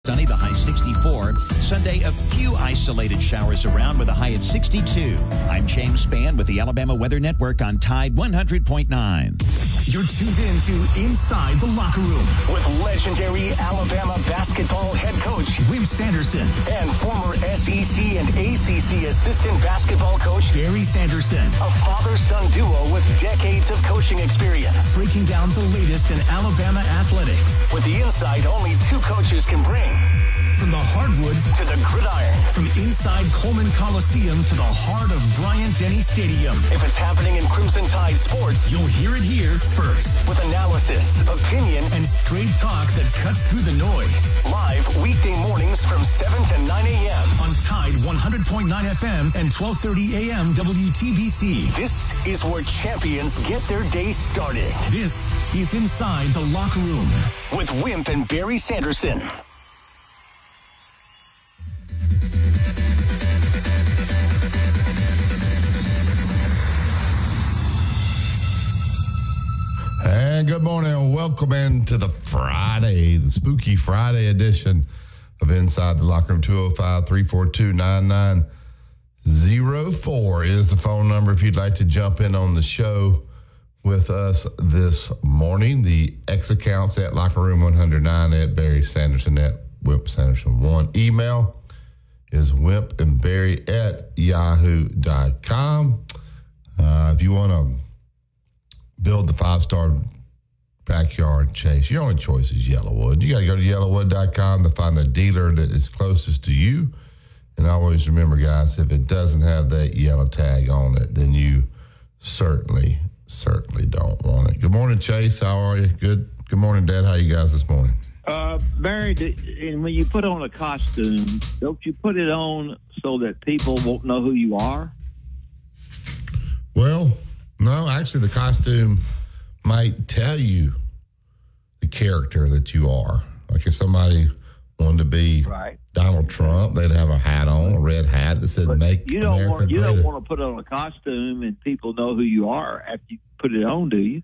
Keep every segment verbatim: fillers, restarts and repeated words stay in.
Sunny, the high sixty-four. Sunday, a few isolated showers around with a high at sixty-two. I'm James Spann with the Alabama Weather Network on Tide one hundred point nine. You're tuned in to Inside the Locker Room with legendary Alabama basketball head coach Wimp Sanderson and former S E C and A C C assistant basketball coach Barry Sanderson. A father-son duo with decades of coaching experience. Breaking down the latest in Alabama athletics with the insight only two coaches can bring. From the hardwood to the gridiron. From inside Coleman Coliseum to the heart of Bryant-Denny Stadium. If it's happening in Crimson Tide sports, you'll hear it here first. With analysis, opinion, and straight talk that cuts through the noise. Live weekday mornings from seven to nine a.m. on Tide one hundred point nine F M and twelve thirty a.m. W T B C. This is where champions get their day started. This is Inside the Locker Room with Wimp and Barry Sanderson. And good morning and welcome into the Friday, the spooky Friday edition of Inside the Locker Room. Two oh five, three four two, nine nine oh four is the phone number if you'd like to jump in on the show with us this morning. The X accounts at Locker Room one oh nine, at Barry Sanderson, at Wimp Sanderson one. Email is wimp and barry at yahoo dot com. Uh, if you want to build the five-star backyard chase, your only choice is Yellowwood. You got to go to yellowwood dot com to find the dealer that is closest to you. And always remember, guys, if it doesn't have that yellow tag on it, then you certainly, certainly don't want it. Good morning, Chase. How are you? Good. Good morning, Dad. How are you guys this morning? Uh, Barry, and when you put on a costume, don't you put it on so that people won't know who you are? Well, no, actually, the costume might tell you the character that you are. Like if somebody wanted to be right. Donald Trump, they'd have a hat on, a red hat that said but "Make you don't America want, You Great." don't want to put on a costume and people know who you are after you put it on, do you?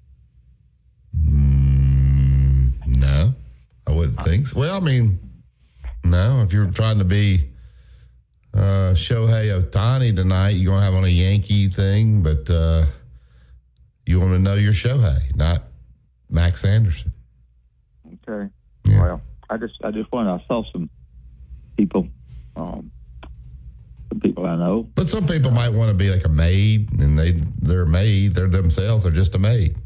Mm, no, I wouldn't think so. Well, I mean, no. If you're trying to be uh, Shohei Ohtani tonight, you're going to have on a Yankee thing, but uh, you want to know your Shohei, not Max Anderson. Okay. Yeah. Well, I just I just wanted I saw some people, um, some people I know. But some people might want to be like a maid, and they they're a maid. They're themselves. They're just a maid.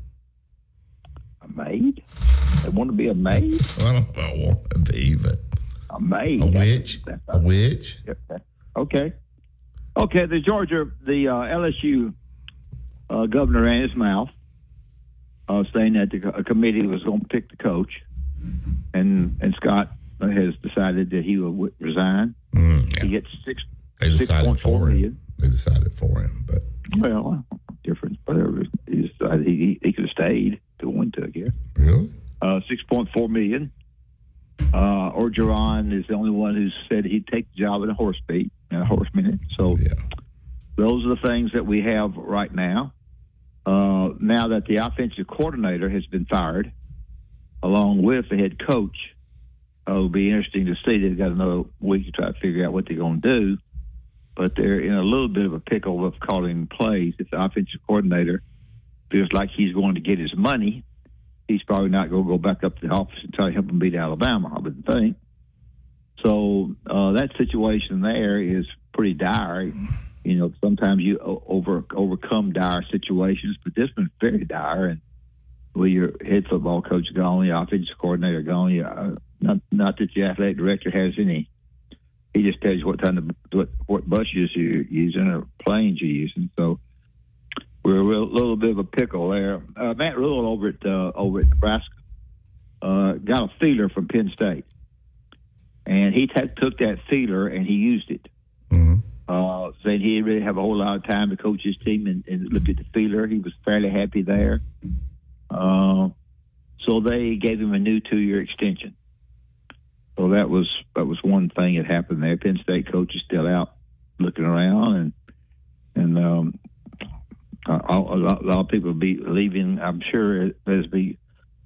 A maid? They want to be a maid? Well, I don't want to be, but a maid. A witch. That's, a that's, witch. Okay. Okay. The Georgia, the uh, L S U uh, governor ran his mouth, uh, saying that the a committee was going to pick the coach, and and Scott has decided that he will w- resign. Mm, yeah. He gets six. They decided six point four for him. million. They decided for him, but well, difference, whatever. He decided he he could have stayed to win to, I guess. Really? Uh, six point four million. Uh, Orgeron is the only one who said he'd take the job in a horse beat, in a horse minute. So yeah. Those are the things that we have right now. Uh, now that the offensive coordinator has been fired, along with the head coach, uh, it'll be interesting to see. They've got another week to try to figure out what they're going to do, but they're in a little bit of a pickle of calling plays. If the offensive coordinator feels like he's going to get his money, he's probably not going to go back up to the office and try to help him beat Alabama, I would think. So uh, that situation there is pretty dire. You know, sometimes you over overcome dire situations, but this one's very dire. And with your head football coach gone, the offensive coordinator gone, you, uh, not not that the athletic director has any. He just tells you what kind of what, what buses you're using or planes you're using. So we're a real, little bit of a pickle there. Uh, Matt Rule over at uh, over at Nebraska uh, got a feeler from Penn State, and he t- took that feeler and he used it. Mm-hmm. Uh, saying he didn't really have a whole lot of time to coach his team and, and look at the feeler. He was fairly happy there. Uh, so they gave him a new two-year extension. So that was that was one thing that happened there. Penn State coach is still out looking around, and and um, a, a, lot, a lot of people will be leaving. I'm sure there's be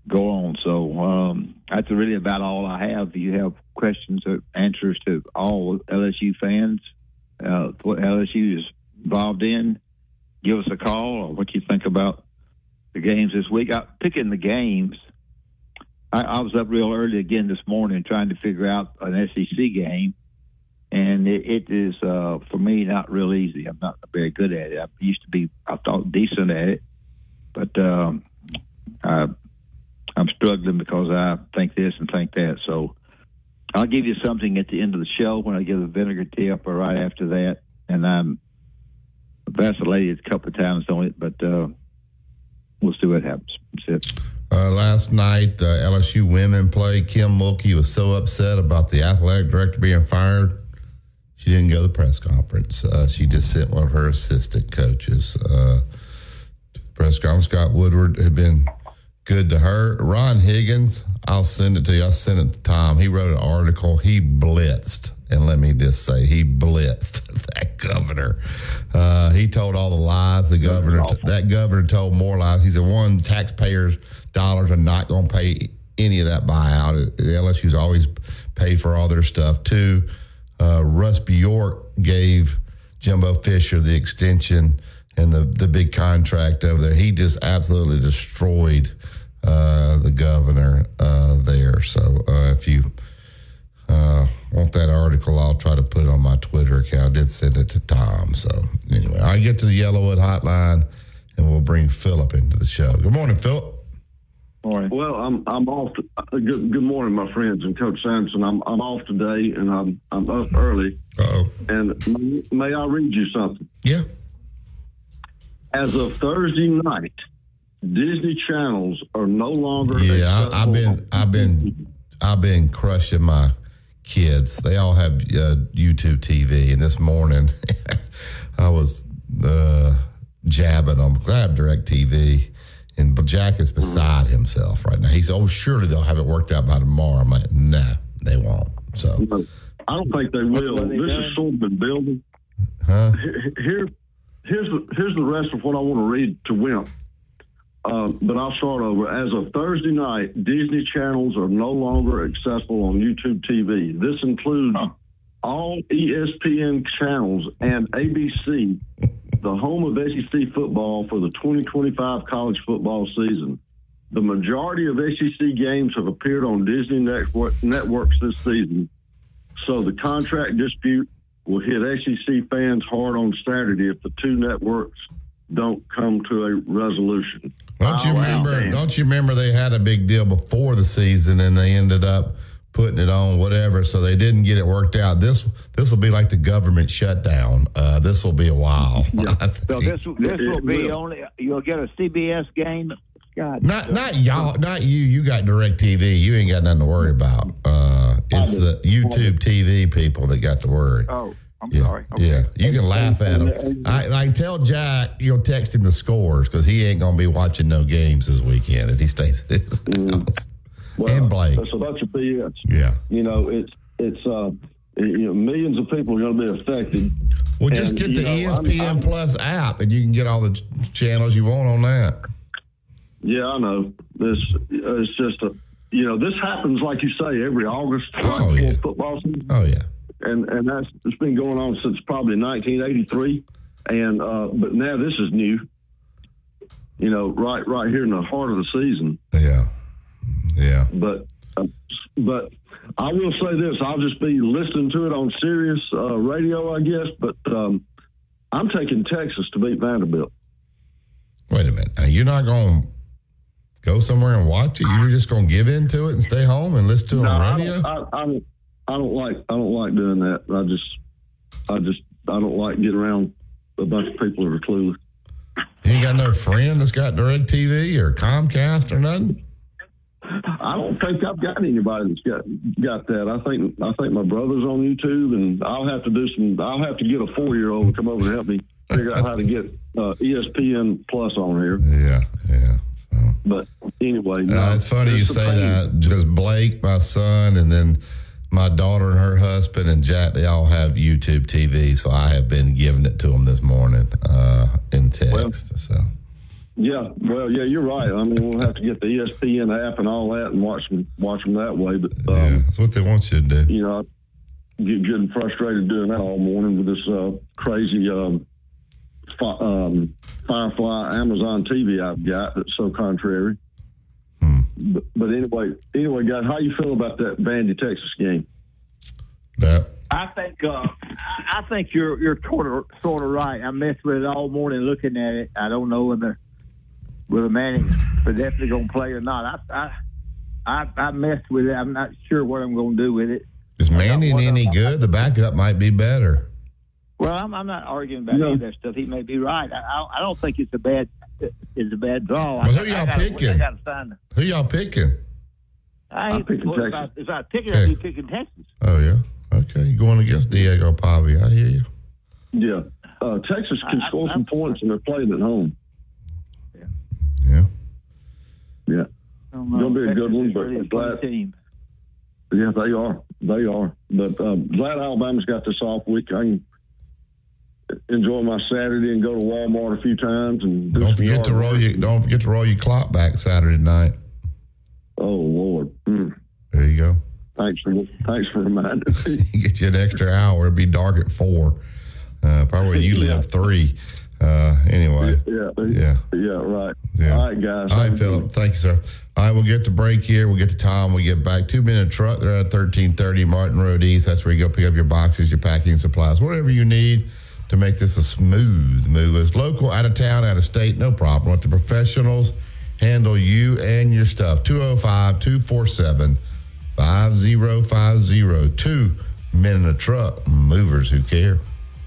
go on. So um, that's really about all I have. If you have questions or answers to all L S U fans, uh, what L S U is involved in, give us a call, or what you think about the games this week. I, picking the games, I, I was up real early again this morning trying to figure out an S E C game, and it, it is, uh, for me, not real easy. I'm not very good at it. I used to be, I thought, decent at it, but um, I, I'm struggling because I think this and think that. So I'll give you something at the end of the show when I give the vinegar tip, or right after that, and I'm vacillated a couple of times on it, but uh, we'll see what happens. That's it. Uh, last night, uh, L S U women played. Kim Mulkey was so upset about the athletic director being fired, she didn't go to the press conference. Uh, she just sent one of her assistant coaches. Uh, press conference. Scott Woodward had been good to her. Ron Higgins, I'll send it to you. I'll send it to Tom. He wrote an article. He blitzed. And let me just say, he blitzed that governor. Uh, he told all the lies. The governor, that governor told more lies. He said, one, taxpayers' dollars are not going to pay any of that buyout. The L S U's always paid for all their stuff. Two, uh, Russ Bjork gave Jimbo Fisher the extension and the, the big contract over there. He just absolutely destroyed uh, the governor uh, there. So uh, if you uh, want that article, I'll try to put it on my Twitter account. I did send it to Tom. So anyway, I get to the Yellowwood hotline, and we'll bring Philip into the show. Good morning, Philip. Morning. Well, I'm I'm off. To, uh, good, good morning, my friends, and Coach Sampson. I'm I'm off today, and I'm I'm up early. Uh-oh. And may, may I read you something? Yeah. As of Thursday night, Disney channels are no longer. Yeah, I, I've been I've been I've been crushing my kids. They all have uh, YouTube T V, and this morning I was uh, jabbing them because I have DirecTV, and Jack is beside mm-hmm. himself right now. He said, "Oh, surely they'll have it worked out by tomorrow." I'm like, "No, they won't." So I don't think they will. This is sort of been building. Huh? Here, here's the here's the rest of what I want to read to Wimp. Uh, but I'll start over. As of Thursday night, Disney channels are no longer accessible on YouTube T V. This includes huh. all E S P N channels and A B C, the home of S E C football for the twenty twenty-five college football season. The majority of S E C games have appeared on Disney network, networks this season, so the contract dispute will hit S E C fans hard on Saturday if the two networks don't come to a resolution. Don't you oh, remember? Wow, don't you remember they had a big deal before the season, and they ended up putting it on whatever, so they didn't get it worked out. This this will be like the government shutdown. Uh, this will be a while. Yeah. So this this will be only you'll get a C B S game. God, not not y'all, not you. You got DirecTV. You ain't got nothing to worry about. Uh, it's the YouTube T V people that got to worry. Oh. I'm yeah, sorry. Okay. Yeah, you can laugh at him. I, I tell Jack you'll text him the scores because he ain't gonna be watching no games this weekend if he stays at his mm. house. Well, and Blake, that's a bunch of B S. Yeah, you know it's it's uh, you know millions of people are going to be affected. Well, just and, get the know, E S P N I'm, I'm, Plus app and you can get all the channels you want on that. Yeah, I know. This it's just a you know this happens like you say every August oh, yeah. football season. Oh yeah. And and that's it's been going on since probably nineteen eighty-three, and uh, but now this is new. You know, right right here in the heart of the season. Yeah, yeah. But uh, but I will say this: I'll just be listening to it on Sirius uh, radio, I guess. But um, I'm taking Texas to beat Vanderbilt. Wait a minute! Now, you're not going to go somewhere and watch it? You're just going to give in to it and stay home and listen to it no, on radio? I don't, I, I don't. I don't like I don't like doing that. I just I just I don't like getting around a bunch of people that are clueless. You ain't got no friend that's got DirecTV or Comcast or nothing? I don't think I've got anybody that's got got that. I think I think my brother's on YouTube, and I'll have to do some. I'll have to get a four year old to come over and help me figure out how to get uh, E S P N Plus on here. Yeah, yeah. So. But anyway, uh, no, it's funny you say pain. that because Blake, my son, and then my daughter and her husband and Jack, they all have YouTube T V, so I have been giving it to them this morning uh, in text. Well, so, Yeah, well, yeah, you're right. I mean, we'll have to get the E S P N app and all that and watch them, watch them that way. But um, yeah, that's what they want you to do. You know, I get getting frustrated doing that all morning with this uh, crazy um, fi- um, Firefly Amazon T V I've got that's so contrary. Hmm. But, but anyway, anyway, guys, how you feel about that Vandy Texas game? That. I think uh, I think you're you're sort of sort of right. I messed with it all morning looking at it. I don't know whether whether Manning are definitely going to play or not. I, I I I messed with it. I'm not sure what I'm going to do with it. Is Manning any good? The backup might be better. Well, I'm, I'm not arguing about No. any of that stuff. He may be right. I, I, I don't think it's a bad it's a bad draw. Well, I, who y'all I gotta, picking? I got to find. Who y'all picking? I I'm picking well, if Texas. I, if I pick it, Okay. I'll be picking Texas. Oh, yeah. Okay. You're going against Diego Pavi. I hear you. Yeah, uh, Texas can I- score I- some points and they're playing at home. Yeah. Yeah, I don't know. Gonna be a good Texas one, is but really a glad- fun team. yeah, they are. They are. But um, glad Alabama's got this off week. I can enjoy my Saturday and go to Walmart a few times and do Don't some forget yard to roll work. your don't forget to roll your clock back Saturday night. Oh Lord. Mm. There you go. Thanks for thanks for reminding me. Get you an extra hour. It'll be dark at four. Uh, probably where you live three. Uh, anyway. Yeah, Yeah. yeah, right. Yeah. All right, guys. All right, Philip. Thank you, sir. All right, we'll get to break here. We'll get to Tom. We get back. Two minute truck. They're at thirteen thirty Martin Road East. That's where you go pick up your boxes, your packing supplies, whatever you need to make this a smooth move. As local, out of town, out of state, no problem. Let the professionals handle you and your stuff. two oh five, two four seven, five oh five oh. Two men in a truck. Movers who care.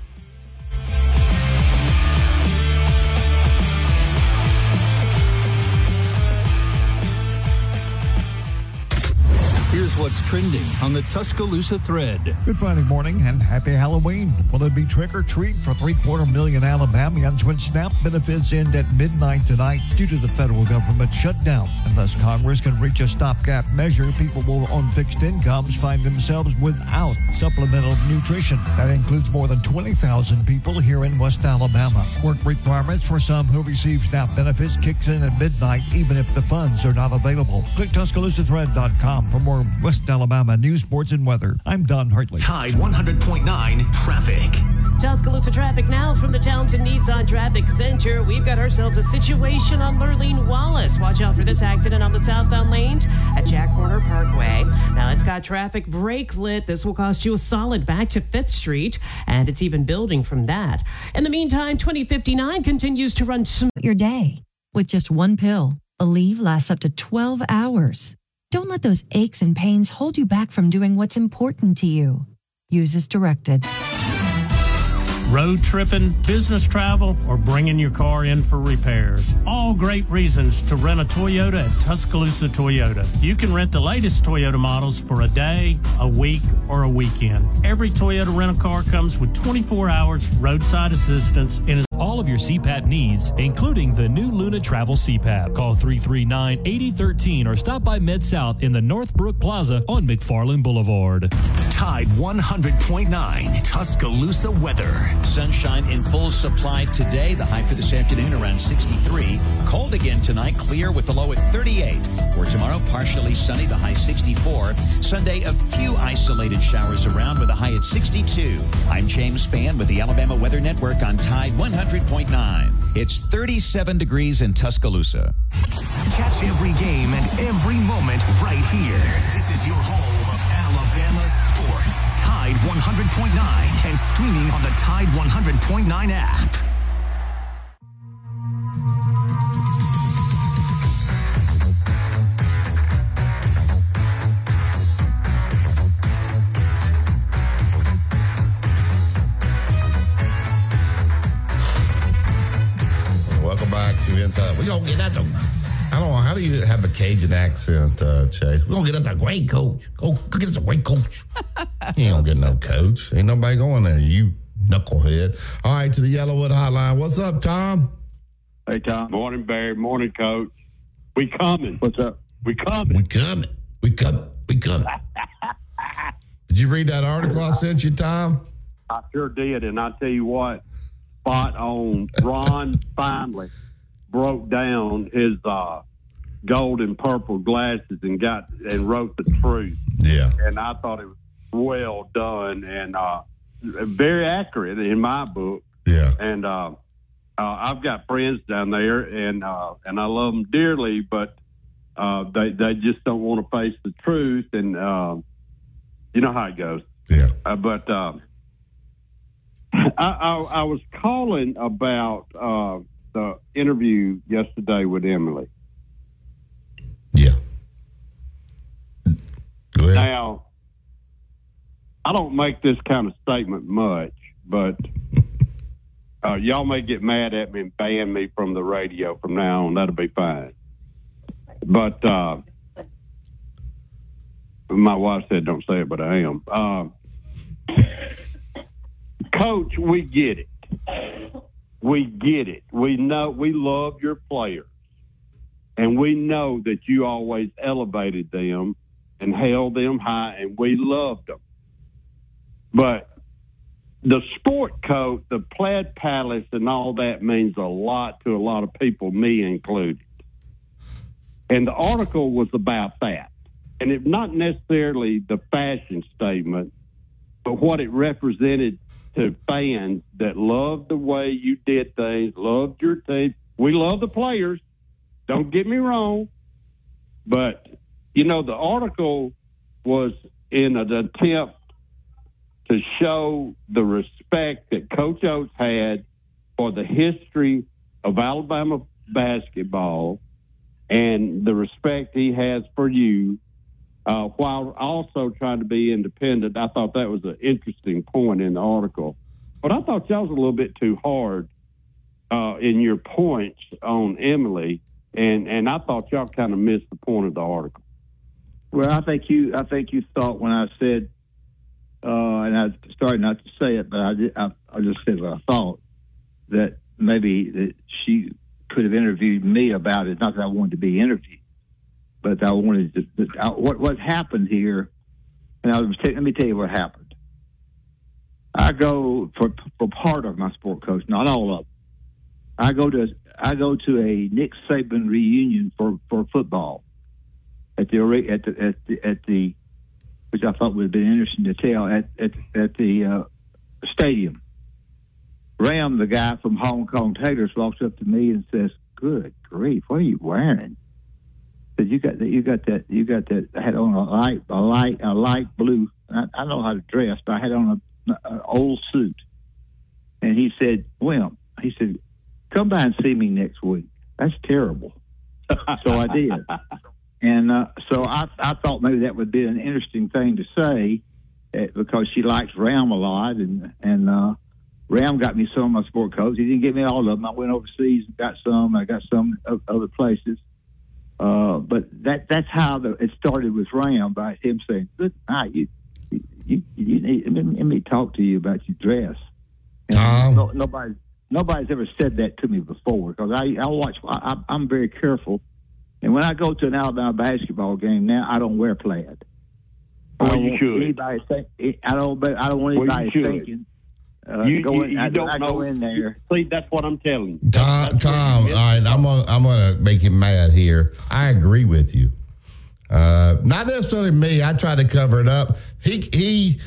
Here's what's trending on the Tuscaloosa thread. Good Friday morning and happy Halloween. Will it be trick or treat for three-quarter million Alabamians when SNAP benefits end at midnight tonight due to the federal government shutdown? Unless Congress can reach a stopgap measure, people will on fixed incomes find themselves without supplemental nutrition. That includes more than twenty thousand people here in West Alabama. Work requirements for some who receive SNAP benefits kicks in at midnight even if the funds are not available. Click Tuscaloosa Thread dot com for more West Alabama news, sports, and weather. I'm Don Hartley. Tide one hundred point nine traffic. Tuscaloosa traffic now from the Townsend Nissan Traffic Center. We've got ourselves a situation on Lurleen Wallace. Watch out for this accident on the southbound lanes at Jack Horner Parkway. Now it's got traffic brake lit. This will cost you a solid back to Fifth Street, and it's even building from that. In the meantime, twenty fifty-nine continues to run smooth. Your day with just one pill. Aleve lasts up to twelve hours. Don't let those aches and pains hold you back from doing what's important to you. Use as directed. Road tripping, business travel, or bringing your car in for repairs. All great reasons to rent a Toyota at Tuscaloosa Toyota. You can rent the latest Toyota models for a day, a week, or a weekend. Every Toyota rental car comes with twenty-four hours roadside assistance and is all of your C PAP needs, including the new Luna Travel C PAP. Call three three nine, eight oh one three or stop by Mid-South in the Northbrook Plaza on McFarland Boulevard. Tide one hundred point nine Tuscaloosa weather. Sunshine in full supply today. The high for this afternoon around sixty-three. Cold again tonight, clear with the low at thirty-eight. For tomorrow, partially sunny, the high sixty-four. Sunday, a few isolated showers around with a high at sixty-two. I'm James Spann with the Alabama Weather Network on Tide one hundred point nine. It's thirty-seven degrees in Tuscaloosa. Catch every game and every moment right here. This is your home of Alabama sports. Tide one hundred point nine and streaming on the Tide one hundred point nine app. Welcome back to Inside. We're going to get us a, I don't know, how do you have a Cajun accent, uh, Chase? We're going to get us a great coach. Go, go get us a great coach. You ain't going to get no coach. Ain't nobody going there, you knucklehead. All right, to the Yellowwood Hotline. What's up, Tom? Hey, Tom. Morning, Barry. Morning, Coach. We coming. What's up? We coming. We coming. We coming. We coming. Did you read that article I sent you, Tom? I sure did, and I tell you what, spot on. Ron finally broke down his uh, gold and purple glasses and got and wrote the truth. Yeah. And I thought it was well done and uh, very accurate in my book. Yeah. And uh, uh, I've got friends down there, and uh, and I love them dearly, but uh, they they just don't want to face the truth, and uh, you know how it goes. Yeah. Uh, but uh, I, I, I was calling about uh, the interview yesterday with Emily. Yeah. Go ahead. Now, I don't make this kind of statement much, but uh, y'all may get mad at me and ban me from the radio from now on. That'll be fine. But uh, my wife said don't say it, but I am. Uh, Coach, we get it. We get it. We know we love your players. And we know that you always elevated them and held them high, and we loved them. But the sport coat, the plaid palace, and all that means a lot to a lot of people, me included. And the article was about that. And it's not necessarily the fashion statement, but what it represented to fans that loved the way you did things, loved your team. We love the players. Don't get me wrong. But, you know, the article was in an attempt to show the respect that Coach Oates had for the history of Alabama basketball and the respect he has for you, uh, while also trying to be independent. I thought that was an interesting point in the article. But I thought y'all was a little bit too hard uh, in your points on Emily, and, and I thought y'all kind of missed the point of the article. Well, I think you I think you thought when I said, uh, and I started not to say it, but I, did, I, I just said what I thought, that maybe that she could have interviewed me about it. Not that I wanted to be interviewed, but I wanted to. That I, what what happened here? And I was t- let me tell you what happened. I go for for part of my sport coach, not all of them. I go to I go to a Nick Saban reunion for, for football at the at the at the at the which I thought would have been interesting to tell at at at the uh, stadium. Ram, the guy from Hong Kong Taylors, walks up to me and says, "Good grief, what are you wearing?" Said, "You got that? You got that? You got that?" I had on a light, a light, a light blue. I, I know how to dress, but I had on a, an old suit. And he said, "Well," he said, "come by and see me next week." That's terrible. So I did, and uh, so I, I thought maybe that would be an interesting thing to say, uh, because she likes Ram a lot, and and. Uh, Ram got me some of my sport coats. He didn't get me all of them. I went overseas and got some. I got some other places. Uh, but that that's how the, it started with Ram, by him saying, "Good night. You, you, you need, let, me, let me talk to you about your dress." Um, no, nobody, nobody's ever said that to me before, because I, I watch. I, I'm very careful, and when I go to an Alabama basketball game now, I don't wear plaid. Well, I don't you want should. Anybody think, I don't. I don't want anybody well, thinking. Uh, you, go you, in, you I, don't I know. go in there. See, that's what I'm telling you. Tom, Tom, all right, I'm gonna, I'm gonna make him mad here. I agree with you. Uh, not necessarily me. I tried to cover it up. He he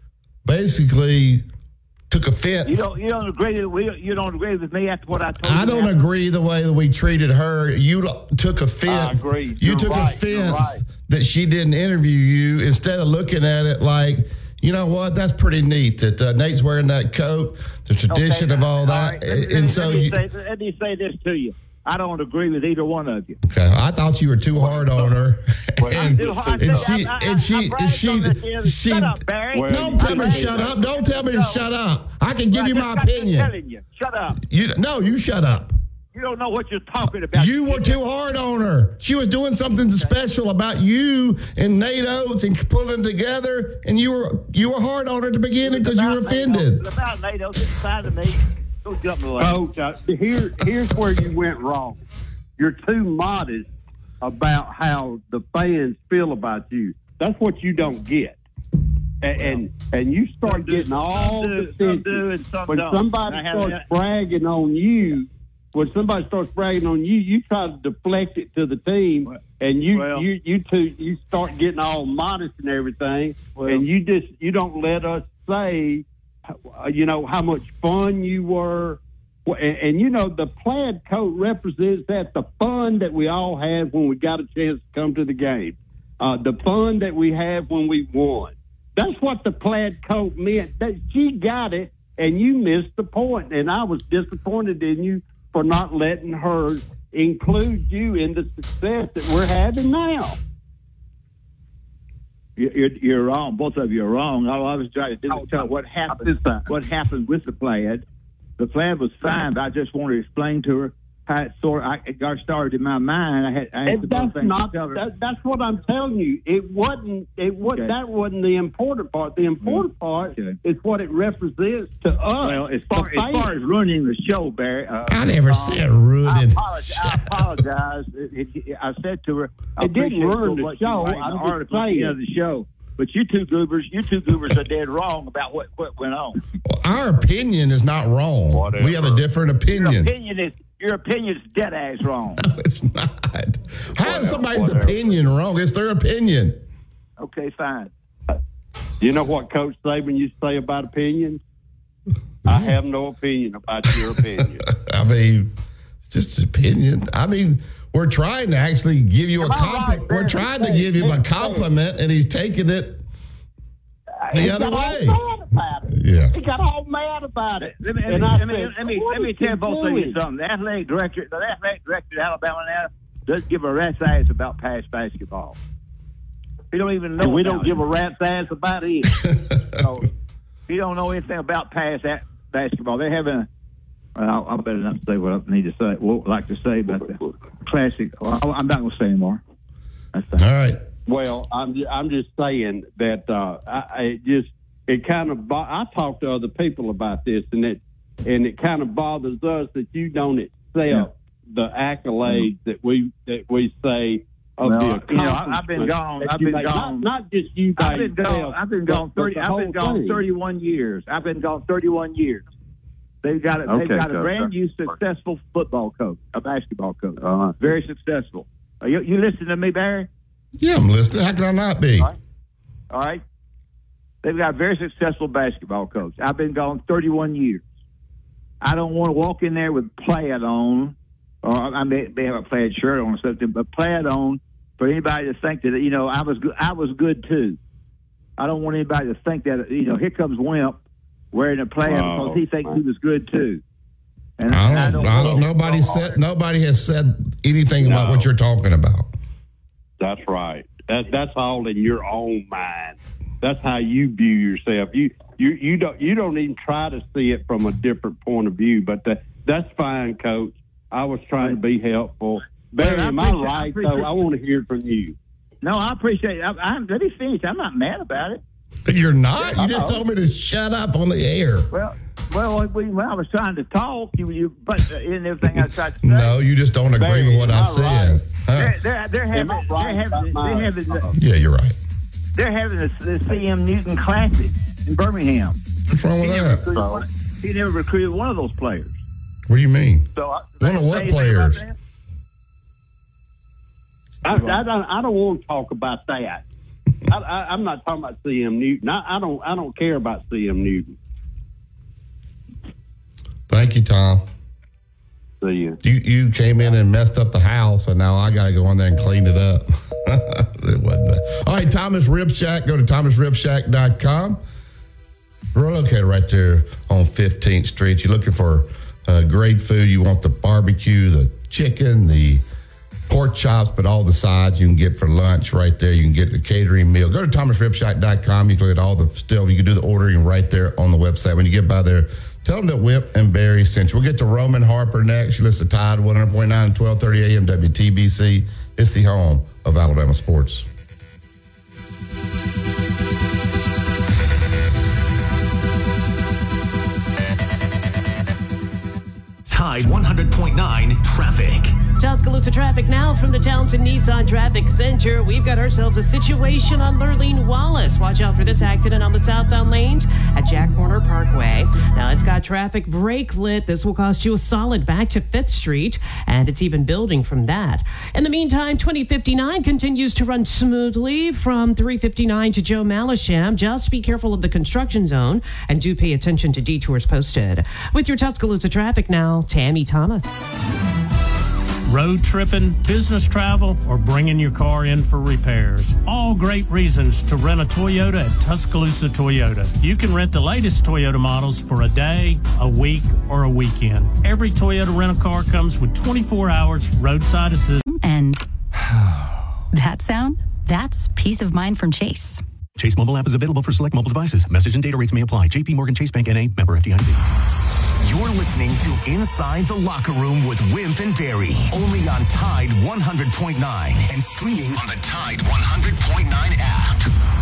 basically took offense. You don't you don't agree with you don't agree with me after what I told you. I don't agree the way that we treated her. You took offense. I agree. You You're took right. offense You're right. that she didn't interview you, instead of looking at it like, you know what? That's pretty neat that uh, Nate's wearing that coat, the tradition Okay, of all, all that. Right. Let, and let, so let, me you, say, let me say this to you. I don't agree with either one of you. okay, I thought you were too hard on her. and, I do, I do, and she, I, I, and she, I she, she, shut up, Barry. Well, don't tell me to shut up. Don't tell me to shut up. I can give well, you I my just got opinion. to telling you, shut up. You, no, you shut up. You don't know what you're talking about. You were too hard on her. She was doing something special about you and Nate Oates and pulling together, and you were you were hard on her at the beginning because you were offended. It's about Nate Oates. It's fine to me. Go jump the lane. Coach, uh, here, here's where you went wrong. You're too modest about how the fans feel about you. That's what you don't get. And and, and you start getting all the attention. When somebody starts bragging on you, when somebody starts bragging on you, you try to deflect it to the team, and you Well- you you two you start getting all modest and everything, Well- and you just you don't let us say, uh, you know, how much fun you were. Well, And, and you know, the plaid coat represents that, the fun that we all had when we got a chance to come to the game, uh, the fun that we had when we won. That's what the plaid coat meant. That she got it, and you missed the point. And I was disappointed in you for not letting her include you in the success that we're having now. You're, you're wrong. Both of you are wrong. All I was trying to do is tell what happened. What happened with the plaid? The plaid was fine, but I just wanted to explain to her how it sort of, I, it got started in my mind. I had, I had And some that's other things not. to tell her. That, that's what I'm telling you. It wasn't. It was Okay. That wasn't the important part. The important part Okay. is what it represents to us. Well, as far, the as far as ruining the show, Barry, uh, I never um, said ruining. I apologize. I, apologize. It, it, I said to her, I It didn't appreciate ruin so the much you show. writing I'm the just article at the saying. end of the show. But you two goobers, you two goobers are dead wrong about what, what went on. Well, our opinion is not wrong. Whatever. We have a different Your opinion. opinion is your opinion is dead ass wrong. No, it's not. How is somebody's whatever. opinion wrong? It's their opinion. Okay, fine. You know what Coach Saban used to say about opinions? I have no opinion about your opinion. I mean, it's just an opinion. I mean, we're trying to actually give you a Am I compliment. right, We're Barry? trying to Hey, give him hey, a compliment, and he's taking it the He other got way. all mad about it. Yeah. He got all mad about it. Let me, let And me, I let me, said, let me, "What let me is tell he both of you doing?" something. The athletic director, the athletic director at Alabama now doesn't give a rat's ass about past basketball. He don't even know. And we about don't give it. a rat's ass about it. So, he don't know anything about past that basketball. They're having a, well, I better not say what I need to say, what I like to say about the classic. Well, I'm not going to say anymore. That's All right. Well, I'm ju- I'm just saying that uh, I, I just it kind of bo- I talk to other people about this, and it and it kind of bothers us that you don't accept Yeah. the accolades that we that we say of Well, the you know, I- I've been accomplishments gone- that I've you been make. gone- Not, not just you by I've been yourself, gone. I've been but- gone but thirty. the I've whole been gone thing. thirty-one years. I've been gone thirty-one years. They've got a, Okay, they've got a Coach. brand new successful football coach, a basketball coach, Uh-huh. very successful. Are you, you listening to me, Barry? Yeah, I'm listening. How can I not be? All right. All right. They've got a very successful basketball coach. I've been gone thirty-one years. I don't want to walk in there with plaid on, or I may, may have a plaid shirt on or something, but plaid on for anybody to think that, you know, I was good, I was good too. I don't want anybody to think that, you know, here comes Wimp wearing a plaid Wow. because he thinks he was good too. And I don't. I don't. Nobody said. Nobody has said anything about what you're talking about. That's right. That that's all in your own mind. That's how you view yourself. You you you don't you don't even try to see it from a different point of view. But that, that's fine, Coach. I was trying to be helpful. Barry, Well, I am I appreciate- I right appreciate- though? I want to hear from you. No, I appreciate it. I, I, let me finish. I'm not mad about it. You're not. You just Uh-oh. told me to shut up on the air. Well, well, we, when I was trying to talk, you, you, but uh, in everything I tried to say. No, you just don't agree Barry, with what I am I said. right? Huh? They're, they're, they're having, Am I right they're having, about they're mine? having, the, Yeah, you're right. they're having the, the C M Newton Classic in Birmingham. What's wrong with He never, that? recruited one, he never recruited one of those players. What do you mean? So, I- One of what say anything about players? that? I, I don't I don't want to talk about that. I, I, I'm not talking about C M Newton. I, I don't I don't care about C M Newton. Thank you, Tom. See you. You you came in and messed up the house, and now I got to go in there and clean it up. It wasn't that. All right, Thomas Rib Shack. Go to thomas rib shack dot com. We're located right there on fifteenth Street. You're looking for uh, great food. You want the barbecue, the chicken, the pork chops, but all the sides you can get for lunch right there. You can get a catering meal. Go to thomas rib shack dot com. You can look at all the stuff. You can do the ordering right there on the website. When you get by there, tell them that Whip and Barry sent you. We'll get to Roman Harper next. You listen to Tide one hundred point nine and twelve thirty A M W T B C. It's the home of Alabama sports. Tide one hundred point nine traffic. Tuscaloosa traffic now from the Townsend Nissan Traffic Center. We've got ourselves a situation on Lurleen Wallace. Watch out for this accident on the southbound lanes at Jack Horner Parkway. Now it's got traffic brake lit. This will cost you a solid back to Fifth Street, and it's even building from that. In the meantime, twenty fifty-nine continues to run smoothly from three fifty-nine to Joe Malisham. Just be careful of the construction zone and do pay attention to detours posted. With your Tuscaloosa traffic now, Tammy Thomas. Road tripping, business travel, or bringing your car in for repairs. All great reasons to rent a Toyota at Tuscaloosa Toyota. You can rent the latest Toyota models for a day, a week, or a weekend. Every Toyota rental-car comes with twenty-four hours roadside assistance. And that sound? That's peace of mind from Chase. Chase mobile app is available for select mobile devices. Message and data rates may apply. J P Morgan Chase Bank N A, member F D I C. You're listening to Inside the Locker Room with Wimp and Barry, only on Tide one hundred point nine and streaming on the Tide one hundred point nine app.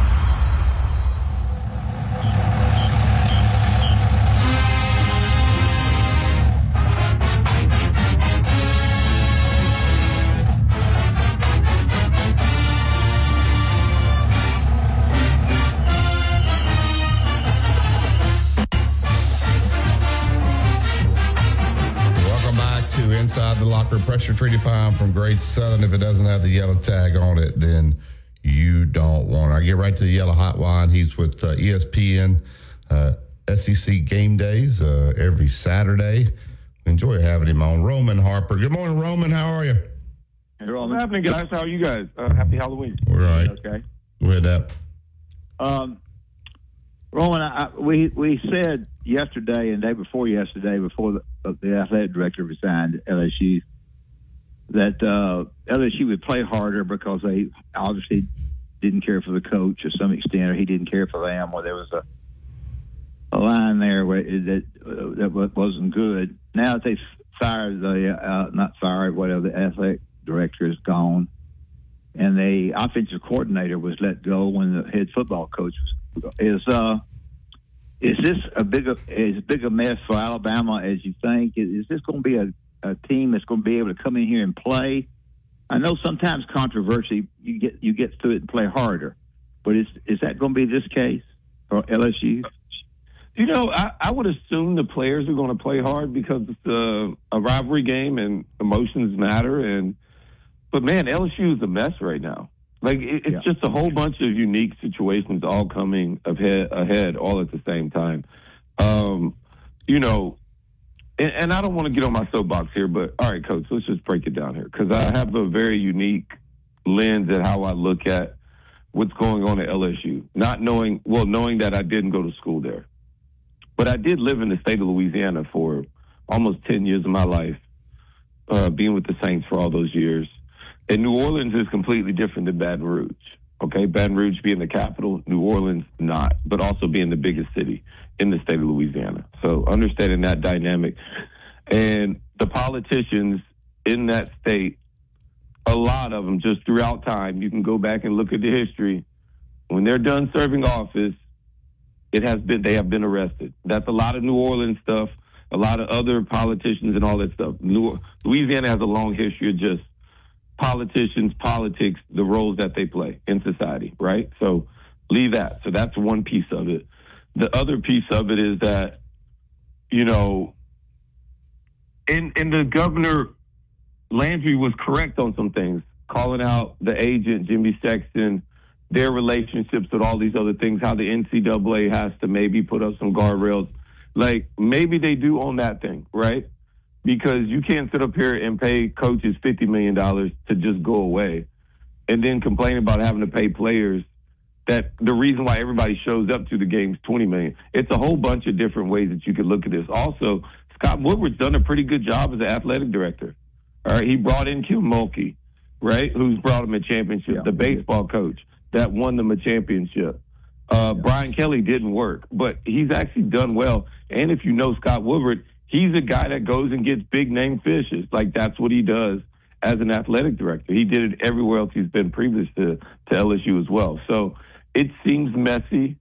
Inside the Locker, pressure treated pine from Great Southern. If it doesn't have the yellow tag on it, then you don't want it. I get right to the yellow hot wine. He's with uh, E S P N uh, S E C game days uh, every Saturday. We enjoy having him on. Roman Harper. Good morning, Roman. How are you? Hey, Roman. What's happening, guys? How are you guys? Uh, happy Halloween. All right. Okay. Go ahead, Dap. Um, Roman, I, we we said yesterday and the day before yesterday, before the, uh, the athletic director resigned at L S U, that uh, L S U would play harder because they obviously didn't care for the coach to some extent, or he didn't care for them, or there was a a line there where it, that uh, that wasn't good. Now that they fired the uh, not fired, whatever, the athletic director is gone, and the offensive coordinator was let go when the head football coach was. Is uh is this a big as big a mess for Alabama as you think? Is, is this going to be a, a team that's going to be able to come in here and play? I know sometimes controversy you get you get through it and play harder, but is is that going to be this case for L S U? You know, I, I would assume the players are going to play hard because it's a, a rivalry game and emotions matter. And but man, L S U is a mess right now. Like, it, it's yeah. just a whole bunch of unique situations all coming ahead, ahead all at the same time. Um, you know, and, and I don't want to get on my soapbox here, but all right, Coach, let's just break it down here because I have a very unique lens at how I look at what's going on at L S U. Not knowing, well, knowing that I didn't go to school there. But I did live in the state of Louisiana for almost ten years of my life, uh, being with the Saints for all those years. And New Orleans is completely different than Baton Rouge. Okay, Baton Rouge being the capital, New Orleans not, but also being the biggest city in the state of Louisiana. So understanding that dynamic. And the politicians in that state, a lot of them just throughout time, you can go back and look at the history. When they're done serving office, it has been they have been arrested. That's a lot of New Orleans stuff, a lot of other politicians and all that stuff. New, Louisiana has a long history of just politicians, politics, the roles that they play in society, right? So leave that. So that's one piece of it. The other piece of it is that, you know, and, and the governor, Landry, was correct on some things, calling out the agent, Jimmy Sexton, their relationships with all these other things, how the N C double A has to maybe put up some guardrails. Like, maybe they do own that thing, right? Because you can't sit up here and pay coaches fifty million dollars to just go away and then complain about having to pay players that the reason why everybody shows up to the game's twenty million dollars. It's a whole bunch of different ways that you could look at this. Also, Scott Woodward's done a pretty good job as an athletic director. All right, he brought in Kim Mulkey, right, who's brought him a championship, yeah. the baseball coach that won them a championship. Uh, yeah. Brian Kelly didn't work, but he's actually done well. And if you know Scott Woodward, he's a guy that goes and gets big-name fishes. Like, that's what he does as an athletic director. He did it everywhere else he's been previous to, to L S U as well. So it seems messy.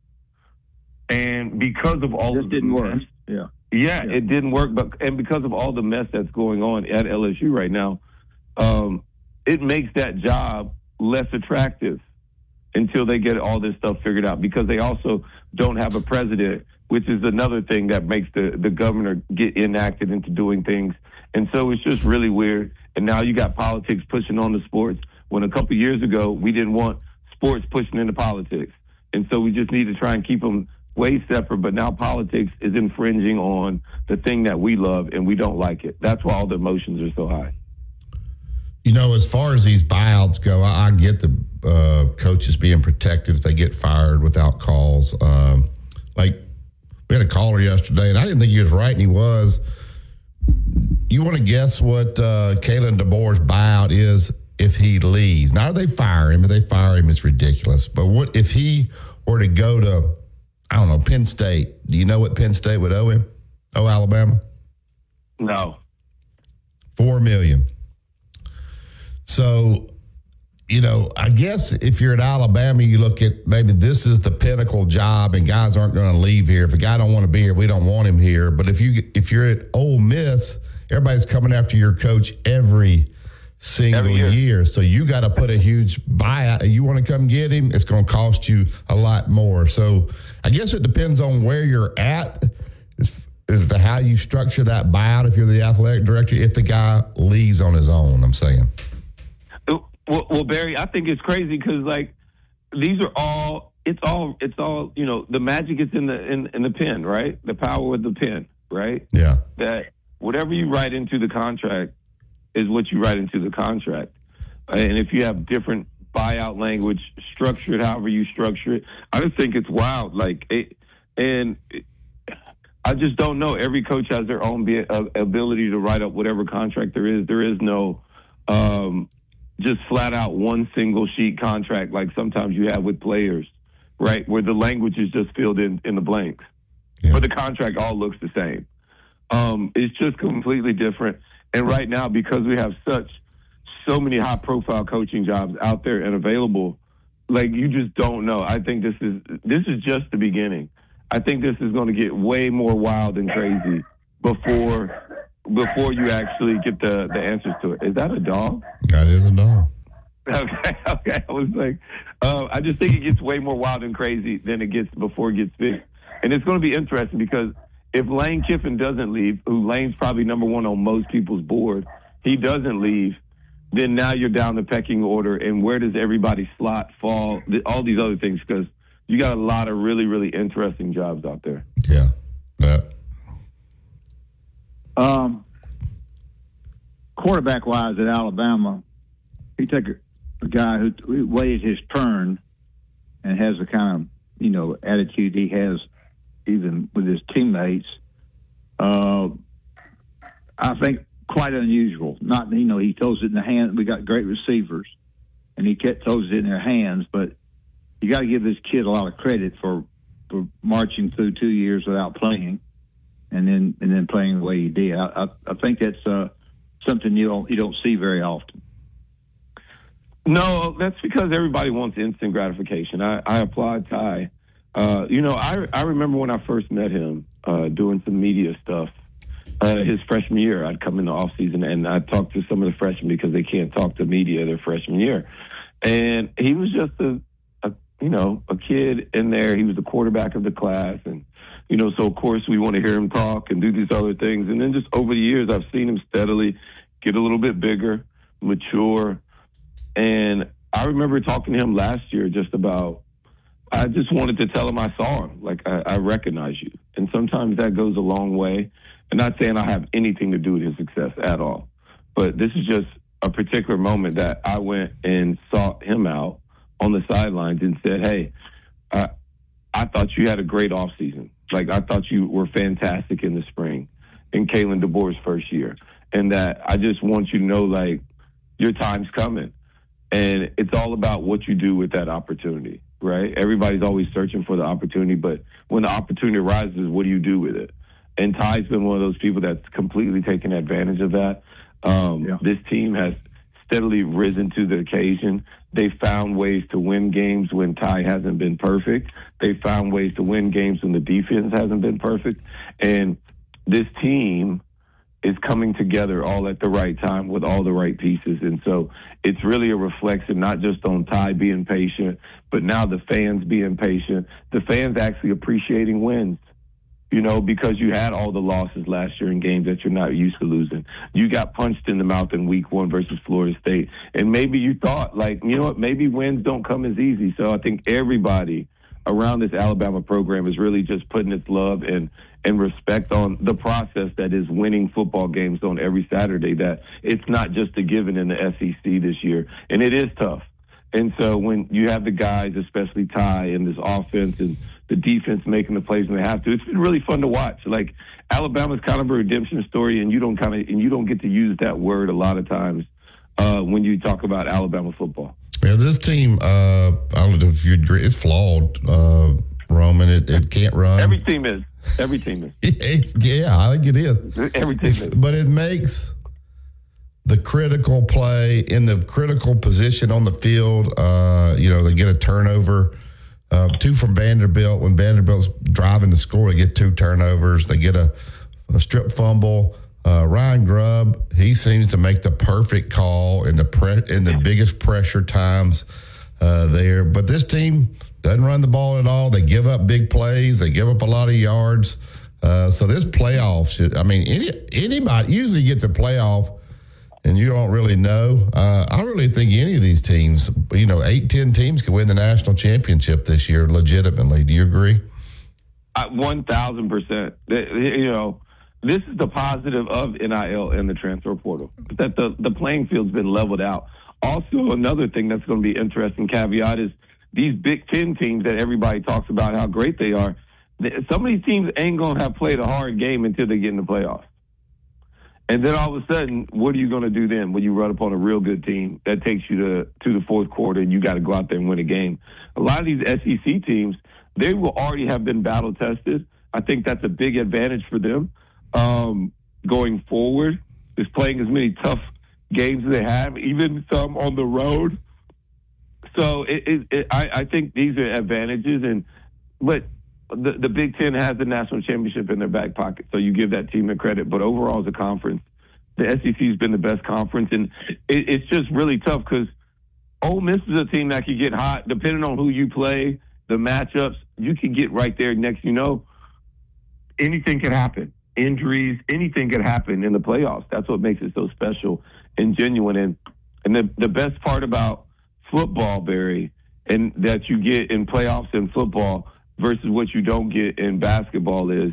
And because of all it of the didn't mess, work. Yeah. yeah. Yeah, it didn't work. But and because of all the mess that's going on at L S U right now, um, it makes that job less attractive until they get all this stuff figured out, because they also don't have a president, which is another thing that makes the, the governor get enacted into doing things. And so it's just really weird. And now you got politics pushing on the sports, when a couple years ago we didn't want sports pushing into politics. And so we just need to try and keep them way separate. But now politics is infringing on the thing that we love, and we don't like it. That's why all the emotions are so high. You know, as far as these buyouts go, I, I get the uh, coaches being protected if they get fired without cause. Um, like, we had a caller yesterday, and I didn't think he was right, and he was. You want to guess what uh, Kalen DeBoer's buyout is if he leaves? Not if they fire him. If they fire him, it's ridiculous. But what if he were to go to, I don't know, Penn State? Do you know what Penn State would owe him? Oh, Alabama? No. Four million dollars. So, you know, I guess if you're at Alabama, you look at maybe this is the pinnacle job and guys aren't going to leave here. If a guy don't want to be here, we don't want him here. But if, you, if you're at Ole Miss, everybody's coming after your coach every single every year. year. So you got to put a huge buyout. You want to come get him, it's going to cost you a lot more. So I guess it depends on where you're at is, is the how you structure that buyout if you're the athletic director, if the guy leaves on his own, I'm saying. Well, well, Barry, I think it's crazy because, like, these are all, it's all, it's all, you know, the magic is in the, in, in the pen, right? The power of the pen, right? Yeah. That whatever you write into the contract is what you write into the contract. And if you have different buyout language structured, however you structure it, I just think it's wild. Like, it, and it, I just don't know. Every coach has their own be, uh, ability to write up whatever contract there is. There is no, um, just flat out one single sheet contract like sometimes you have with players, right? Where the language is just filled in, in the blanks. Yeah. But the contract all looks the same. Um, it's just completely different. And right now, because we have such, so many high profile coaching jobs out there and available, like you just don't know. I think this is, this is just the beginning. I think this is going to get way more wild and crazy before before you actually get the, the answers to it. Is that a dog? That is a dog. Okay, okay. I was like, uh, I just think it gets way more wild and crazy than it gets before it gets fixed. And it's going to be interesting because if Lane Kiffin doesn't leave, who Lane's probably number one on most people's board, he doesn't leave, then now you're down the pecking order. And where does everybody's slot fall? All these other things, because you got a lot of really, really interesting jobs out there. Yeah. Yeah. Um, quarterback-wise at Alabama, he took a, a guy who, who waited his turn and has the kind of, you know, attitude he has even with his teammates. Uh, I think quite unusual. Not, you know, he throws it in the hand. We got great receivers, and he kept throws it in their hands. But you got to give this kid a lot of credit for, for marching through two years without playing. And then, and then playing the way he did. I, I, I think that's uh, something you don't you don't see very often. No, that's because everybody wants instant gratification. I, I applaud Ty. Uh, you know, I I remember when I first met him uh, doing some media stuff. Uh, his freshman year, I'd come in the off season and I'd talk to some of the freshmen because they can't talk to media their freshman year, and he was just a, a you know a kid in there. He was the quarterback of the class, and you know, so of course we want to hear him talk and do these other things. And then just over the years, I've seen him steadily get a little bit bigger, mature. And I remember talking to him last year just about, I just wanted to tell him I saw him. Like, I, I recognize you. And sometimes that goes a long way. I'm not saying I have anything to do with his success at all. But this is just a particular moment that I went and sought him out on the sidelines and said, hey, uh, I thought you had a great offseason. Like, I thought you were fantastic in the spring in Kalen DeBoer's first year. And that I just want you to know, like, your time's coming. And it's all about what you do with that opportunity, right? Everybody's always searching for the opportunity, but when the opportunity arises, what do you do with it? And Ty's been one of those people that's completely taken advantage of that. Um, yeah. This team has steadily risen to the occasion. They found ways to win games when Ty hasn't been perfect. They found ways to win games when the defense hasn't been perfect. And this team is coming together all at the right time with all the right pieces. And so it's really a reflection, not just on Ty being patient, but now the fans being patient, the fans actually appreciating wins, you know, because you had all the losses last year in games that you're not used to losing. You got punched in the mouth in week one versus Florida State. And maybe you thought, like, you know what, maybe wins don't come as easy. So I think everybody around this Alabama program is really just putting its love and and respect on the process that is winning football games on every Saturday, that it's not just a given in the S E C this year. And it is tough. And so when you have the guys, especially Ty, and this offense and the defense making the plays when they have to, it's been really fun to watch. Like, Alabama's kind of a redemption story, and you don't kind of and you don't get to use that word a lot of times uh, when you talk about Alabama football. Yeah, this team, uh, I don't know if you agree, it's flawed, uh, Roman. It, it can't run. Every team is. Every team is. It's, yeah, I think it is. Every team is. But it makes the critical play in the critical position on the field. Uh, you know, they get a turnover, uh, two from Vanderbilt. When Vanderbilt's driving to score, they get two turnovers. They get a, a strip fumble. Uh, Ryan Grubb, he seems to make the perfect call in the pre- in the biggest pressure times uh, there. But this team doesn't run the ball at all. They give up big plays. They give up a lot of yards. Uh, so this playoff should, I mean, any, anybody, usually you get the playoff and you don't really know. Uh, I really think any of these teams, you know, eight, ten teams could win the national championship this year legitimately. Do you agree? Uh, one thousand percent. You know, this is the positive of N I L and the transfer portal, that the, the playing field's been leveled out. Also, another thing that's going to be interesting caveat is these Big Ten teams that everybody talks about how great they are, some of these teams ain't going to have played a hard game until they get in the playoffs. And then all of a sudden, what are you going to do then when you run up on a real good team that takes you to, to the fourth quarter and you got to go out there and win a game? A lot of these S E C teams, they will already have been battle tested. I think that's a big advantage for them um, going forward, is playing as many tough games as they have, even some on the road. So it, it, it, I, I think these are advantages, and but the, the Big Ten has the national championship in their back pocket, so you give that team the credit. But overall, as a conference, the S E C has been the best conference, and it, it's just really tough because Ole Miss is a team that can get hot depending on who you play, the matchups. You can get right there next. You know, anything can happen. Injuries, anything could happen in the playoffs. That's what makes it so special and genuine. And and the the best part about football, Barry, and that you get in playoffs in football versus what you don't get in basketball is,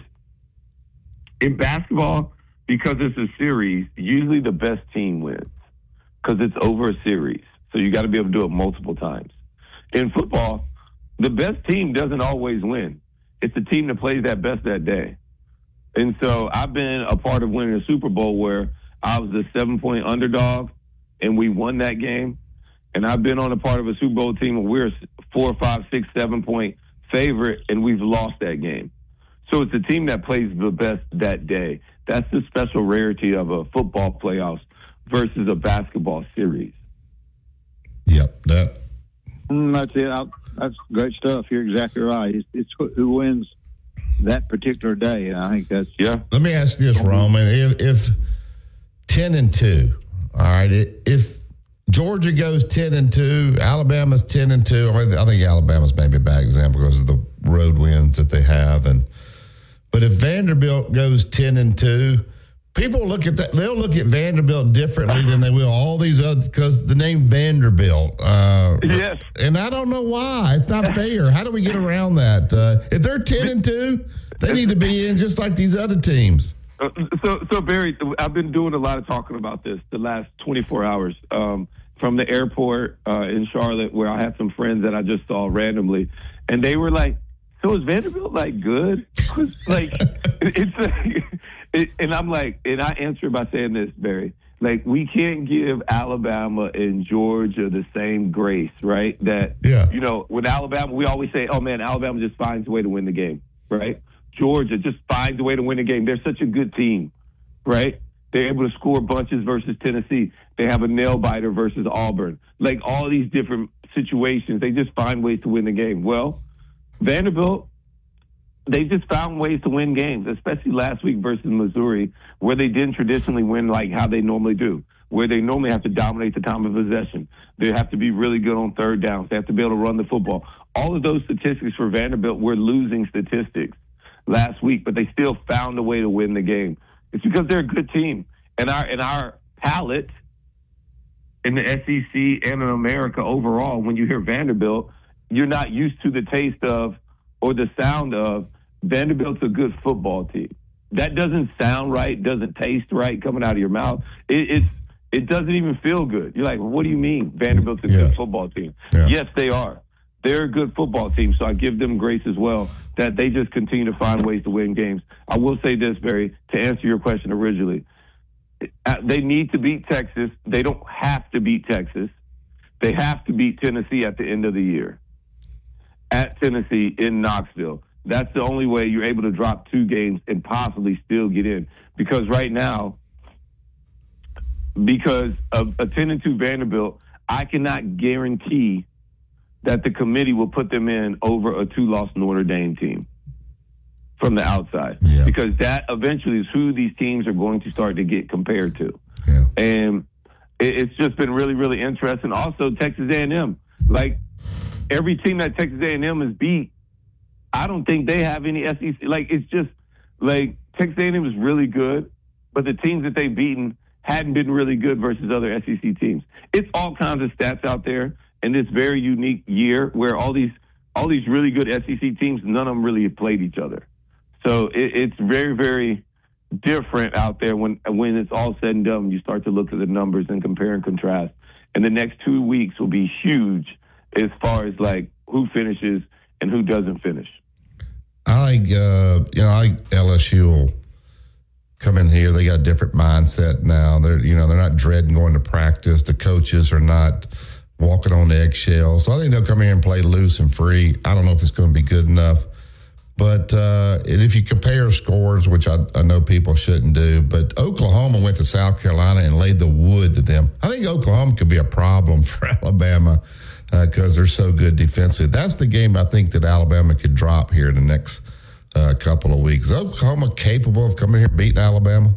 in basketball, because it's a series, usually the best team wins because it's over a series. So you got to be able to do it multiple times. In football, the best team doesn't always win. It's the team that plays that best that day. And so I've been a part of winning a Super Bowl where I was the seven-point underdog and we won that game. And I've been on a part of a Super Bowl team where we're a four, five, six, seven-point favorite and we've lost that game. So it's a team that plays the best that day. That's the special rarity of a football playoffs versus a basketball series. Yep, that. Mm, that's it. I, that's great stuff. You're exactly right. It's, it's who wins that particular day, and I think that's yeah. Let me ask you this, Roman: if, if ten and two, all right, if Georgia goes ten and two, Alabama's ten and two. I, mean, I think Alabama's maybe a bad example because of the road wins that they have, and but if Vanderbilt goes ten and two, people look at that. They'll look at Vanderbilt differently than they will all these other because the name Vanderbilt. Uh, yes, and I don't know why. It's not fair. How do we get around that? Uh, if they're ten and two, they need to be in just like these other teams. Uh, so, so Barry, I've been doing a lot of talking about this the last twenty-four hours um, from the airport uh, in Charlotte, where I had some friends that I just saw randomly, and they were like, "So is Vanderbilt like good?" like it's like, it, and I'm like, and I answer by saying this, Barry. Like, we can't give Alabama and Georgia the same grace, right? That yeah. you know, with Alabama, we always say, "Oh man, Alabama just finds a way to win the game," right? Georgia just finds a way to win a game. They're such a good team, right? They're able to score bunches versus Tennessee. They have a nail-biter versus Auburn. Like, all these different situations, they just find ways to win the game. Well, Vanderbilt, they just found ways to win games, especially last week versus Missouri, where they didn't traditionally win like how they normally do, where they normally have to dominate the time of possession. They have to be really good on third downs. They have to be able to run the football. All of those statistics for Vanderbilt were losing statistics last week, but they still found a way to win the game. It's because they're a good team. And our, and our palate in the S E C and in America overall, when you hear Vanderbilt, you're not used to the taste of or the sound of Vanderbilt's a good football team. That doesn't sound right, doesn't taste right coming out of your mouth. It, it's it doesn't even feel good. You're like, what do you mean Vanderbilt's a yeah. good football team? Yeah. Yes, they are. They're a good football team, so I give them grace as well that they just continue to find ways to win games. I will say this, Barry, to answer your question originally. They need to beat Texas. They don't have to beat Texas. They have to beat Tennessee at the end of the year. At Tennessee in Knoxville. That's the only way you're able to drop two games and possibly still get in. Because right now, because of a ten and two Vanderbilt, I cannot guarantee that the committee will put them in over a two-loss Notre Dame team from the outside. Yeah. Because that eventually is who these teams are going to start to get compared to. Yeah. And it, it's just been really, really interesting. Also, Texas A and M. Like, every team that Texas A and M has beat, I don't think they have any S E C. Like, it's just, like, Texas A and M is really good, but the teams that they've beaten hadn't been really good versus other S E C teams. It's all kinds of stats out there in this very unique year where all these all these really good S E C teams, none of them really have played each other. So it, it's very, very different out there when when it's all said and done. You start to look at the numbers and compare and contrast. And the next two weeks will be huge as far as, like, who finishes and who doesn't finish. I like, uh, you know, I like L S U will come in here. They got a different mindset now. They're, you know, they're not dreading going to practice. The coaches are not walking on eggshells. So I think they'll come here and play loose and free. I don't know if it's going to be good enough. But uh, if you compare scores, which I, I know people shouldn't do, but Oklahoma went to South Carolina and laid the wood to them. I think Oklahoma could be a problem for Alabama because uh, they're so good defensively. That's the game I think that Alabama could drop here in the next uh, couple of weeks. Is Oklahoma capable of coming here and beating Alabama?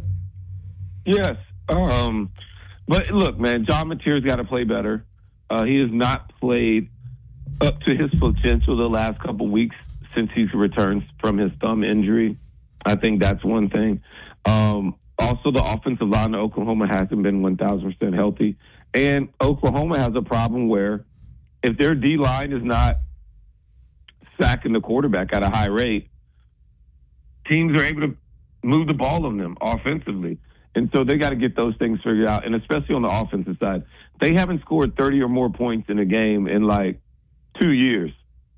Yes. Um, but look, man, John Mateer's got to play better. Uh, he has not played up to his potential the last couple of weeks since he's returned from his thumb injury. I think that's one thing. Um, also, the offensive line of Oklahoma hasn't been one thousand percent healthy. And Oklahoma has a problem where if their D-line is not sacking the quarterback at a high rate, teams are able to move the ball on them offensively. And so they got to get those things figured out, and especially on the offensive side. They haven't scored thirty or more points in a game in, like, two years.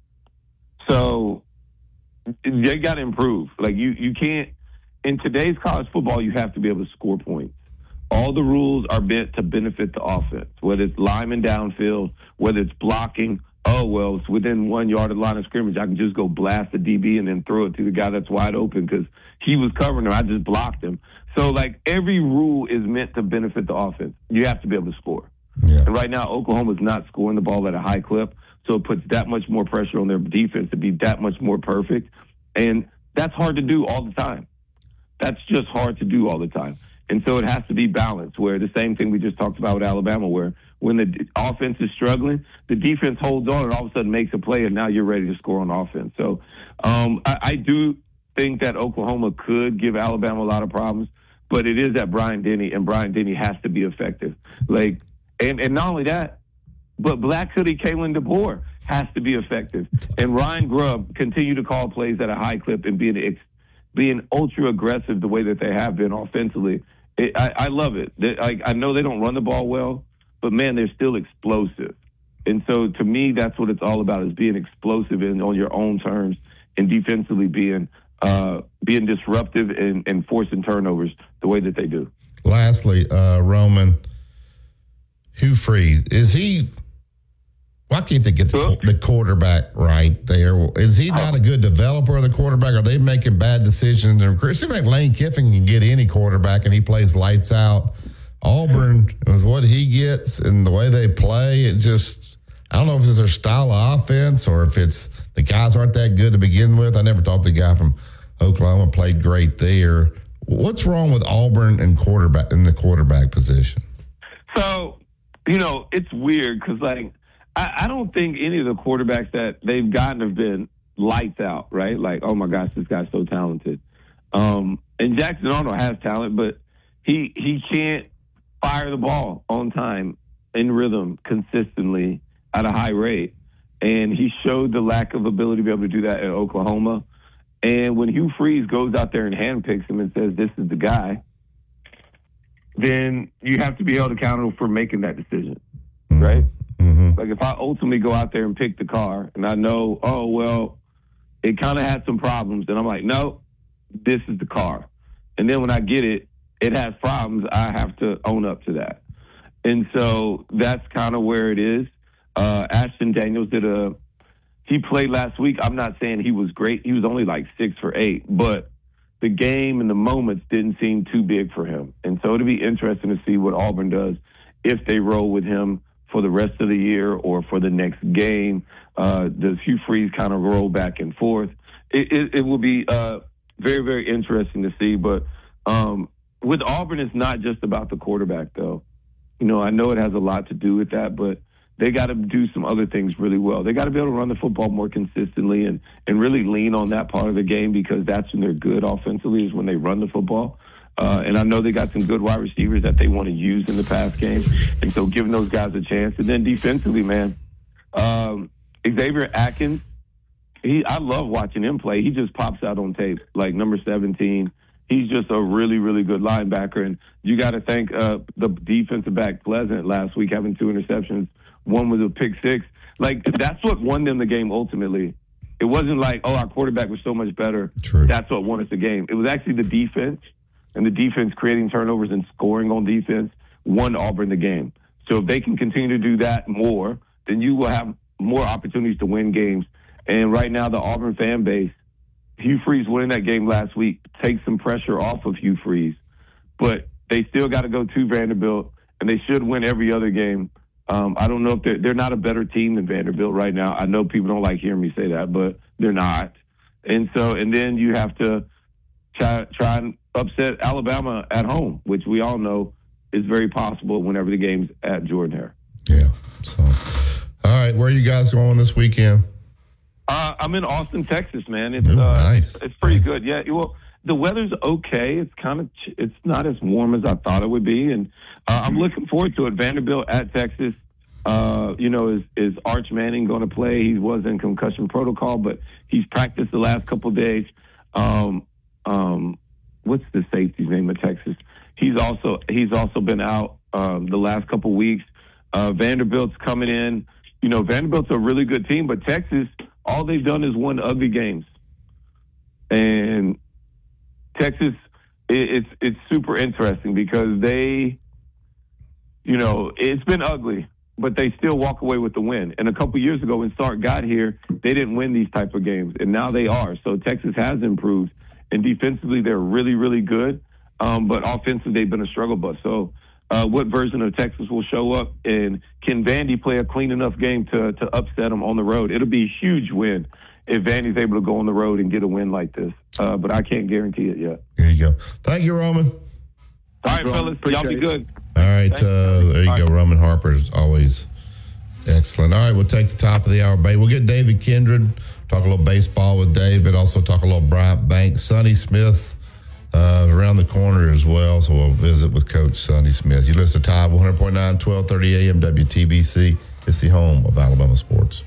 So they got to improve. Like, you, you can't – in today's college football, you have to be able to score points. All the rules are meant to benefit the offense, whether it's lineman downfield, whether it's blocking. Oh, well, it's within one yard of the line of scrimmage. I can just go blast the D B and then throw it to the guy that's wide open because he was covering him. I just blocked him. So, like, every rule is meant to benefit the offense. You have to be able to score. Yeah. And right now, Oklahoma's not scoring the ball at a high clip, so it puts that much more pressure on their defense to be that much more perfect. And that's hard to do all the time. That's just hard to do all the time. And so it has to be balanced, where the same thing we just talked about with Alabama, where when the offense is struggling, the defense holds on and all of a sudden makes a play, and now you're ready to score on offense. So um, I, I do think that Oklahoma could give Alabama a lot of problems, but it is at Bryant-Denny, and Bryant-Denny has to be effective. Like, and, and not only that, but Black Hoodie Kalen DeBoer has to be effective. And Ryan Grubb continue to call plays at a high clip and being ex- being ultra aggressive the way that they have been offensively. It, I, I love it. They, I, I know they don't run the ball well, but, man, they're still explosive. And so, to me, that's what it's all about, is being explosive and on your own terms, and defensively being uh, being disruptive and, and forcing turnovers the way that they do. Lastly, uh, Roman, Hugh Freeze, is he – why can't they get the, the quarterback right there? Is he not a good developer of the quarterback? Are they making bad decisions? It seems like Lane Kiffin can get any quarterback, and he plays lights out. Auburn, with what he gets and the way they play, it just – I don't know if it's their style of offense or if it's the guys aren't that good to begin with. I never thought the guy from Oklahoma played great there. What's wrong with Auburn and quarterback in the quarterback position? So, you know, it's weird because, like, I, I don't think any of the quarterbacks that they've gotten have been lights out, right? Like, oh, my gosh, this guy's so talented. Um, and Jackson Arnold has talent, but he he can't fire the ball on time, in rhythm, consistently, at a high rate. And he showed the lack of ability to be able to do that at Oklahoma. And when Hugh Freeze goes out there and handpicks him and says, this is the guy, then you have to be held accountable for making that decision, right? Mm-hmm. Like, if I ultimately go out there and pick the car and I know, oh, well, it kind of had some problems, and I'm like, no, this is the car. And then when I get it, it has problems, I have to own up to that. And so that's kind of where it is. Uh, Ashton Daniels did a, he played last week. I'm not saying he was great. He was only like six for eight, but the game and the moments didn't seem too big for him. And so it'll be interesting to see what Auburn does if they roll with him for the rest of the year or for the next game. Uh, does Hugh Freeze kind of roll back and forth? It, it, it will be uh, very, very interesting to see. But um, with Auburn, it's not just about the quarterback, though. You know, I know it has a lot to do with that, but they got to do some other things really well. They got to be able to run the football more consistently and, and really lean on that part of the game, because that's when they're good offensively, is when they run the football. Uh, and I know they got some good wide receivers that they want to use in the pass game. And so giving those guys a chance. And then defensively, man, um, Xavier Atkins, he I love watching him play. He just pops out on tape, like number seventeen. He's just a really, really good linebacker. And you got to thank uh, the defensive back Pleasant last week having two interceptions. One was a pick six. Like, that's what won them the game ultimately. It wasn't like, oh, our quarterback was so much better. True. That's what won us the game. It was actually the defense, and the defense creating turnovers and scoring on defense won Auburn the game. So if they can continue to do that more, then you will have more opportunities to win games. And right now, the Auburn fan base, Hugh Freeze winning that game last week takes some pressure off of Hugh Freeze. But they still got to go to Vanderbilt, and they should win every other game. Um, I don't know if they're, they're not a better team than Vanderbilt right now. I know people don't like hearing me say that, but they're not. And so, and then you have to try, try and upset Alabama at home, which we all know is very possible whenever the game's at Jordan-Hare. Yeah. So, all right, where are you guys going this weekend? Uh, I'm in Austin, Texas, man. It's Ooh, uh, nice. It's pretty nice. good. Yeah. Well, the weather's okay. It's kind of it's not as warm as I thought it would be, and uh, I'm looking forward to it. Vanderbilt at Texas. Uh, you know, is is Arch Manning going to play? He was in concussion protocol, but he's practiced the last couple of days. Um, um, what's the safety's name of Texas? He's also he's also been out um, the last couple of weeks. Uh, Vanderbilt's coming in. You know, Vanderbilt's a really good team, but Texas, all they've done is won ugly games. And Texas, it, it's it's super interesting because they, you know, it's been ugly, but they still walk away with the win. And a couple years ago when Sark got here, they didn't win these type of games, and now they are. So Texas has improved, and defensively they're really, really good. Um, but offensively they've been a struggle bus. So uh, what version of Texas will show up, and can Vandy play a clean enough game to to upset them on the road? It'll be a huge win if Vandy's able to go on the road and get a win like this. Uh, but I can't guarantee it yet. There you go. Thank you, Roman. All right, fellas. Y'all be good. All right. Uh, there you All go. right. Roman Harper is always excellent. All right. We'll take the top of the hour break. We'll get David Kindred, talk a little baseball with David, also talk a little Bryant Banks. Sonny Smith uh, around the corner as well. So we'll visit with Coach Sonny Smith. You listen to Tide one hundred point nine, twelve thirty A M W T B C. It's the home of Alabama sports.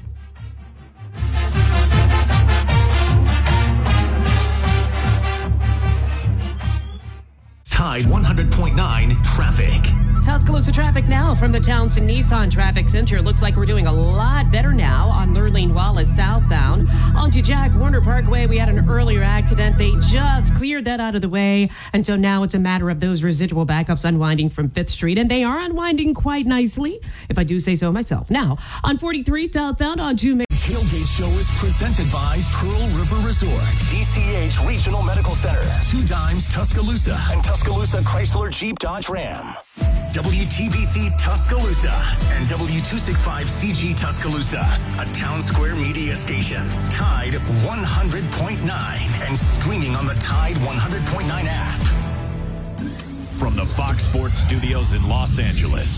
Tide one hundred point nine traffic. Tuscaloosa traffic now from the Townsend Nissan Traffic Center. Looks like we're doing a lot better now on Lurleen Wallace southbound. Onto Jack Warner Parkway, we had an earlier accident. They just cleared that out of the way, and so now it's a matter of those residual backups unwinding from Fifth Street, and they are unwinding quite nicely, if I do say so myself. Now, on forty-three southbound on two... Tailgate Show is presented by Pearl River Resort, D C H Regional Medical Center, Two Dimes Tuscaloosa, and Tuscaloosa Chrysler Jeep Dodge Ram. W T B C Tuscaloosa and W two sixty-five C G Tuscaloosa, a Town Square media station. Tide one hundred point nine and streaming on the Tide one hundred point nine app. From the Fox Sports Studios in Los Angeles,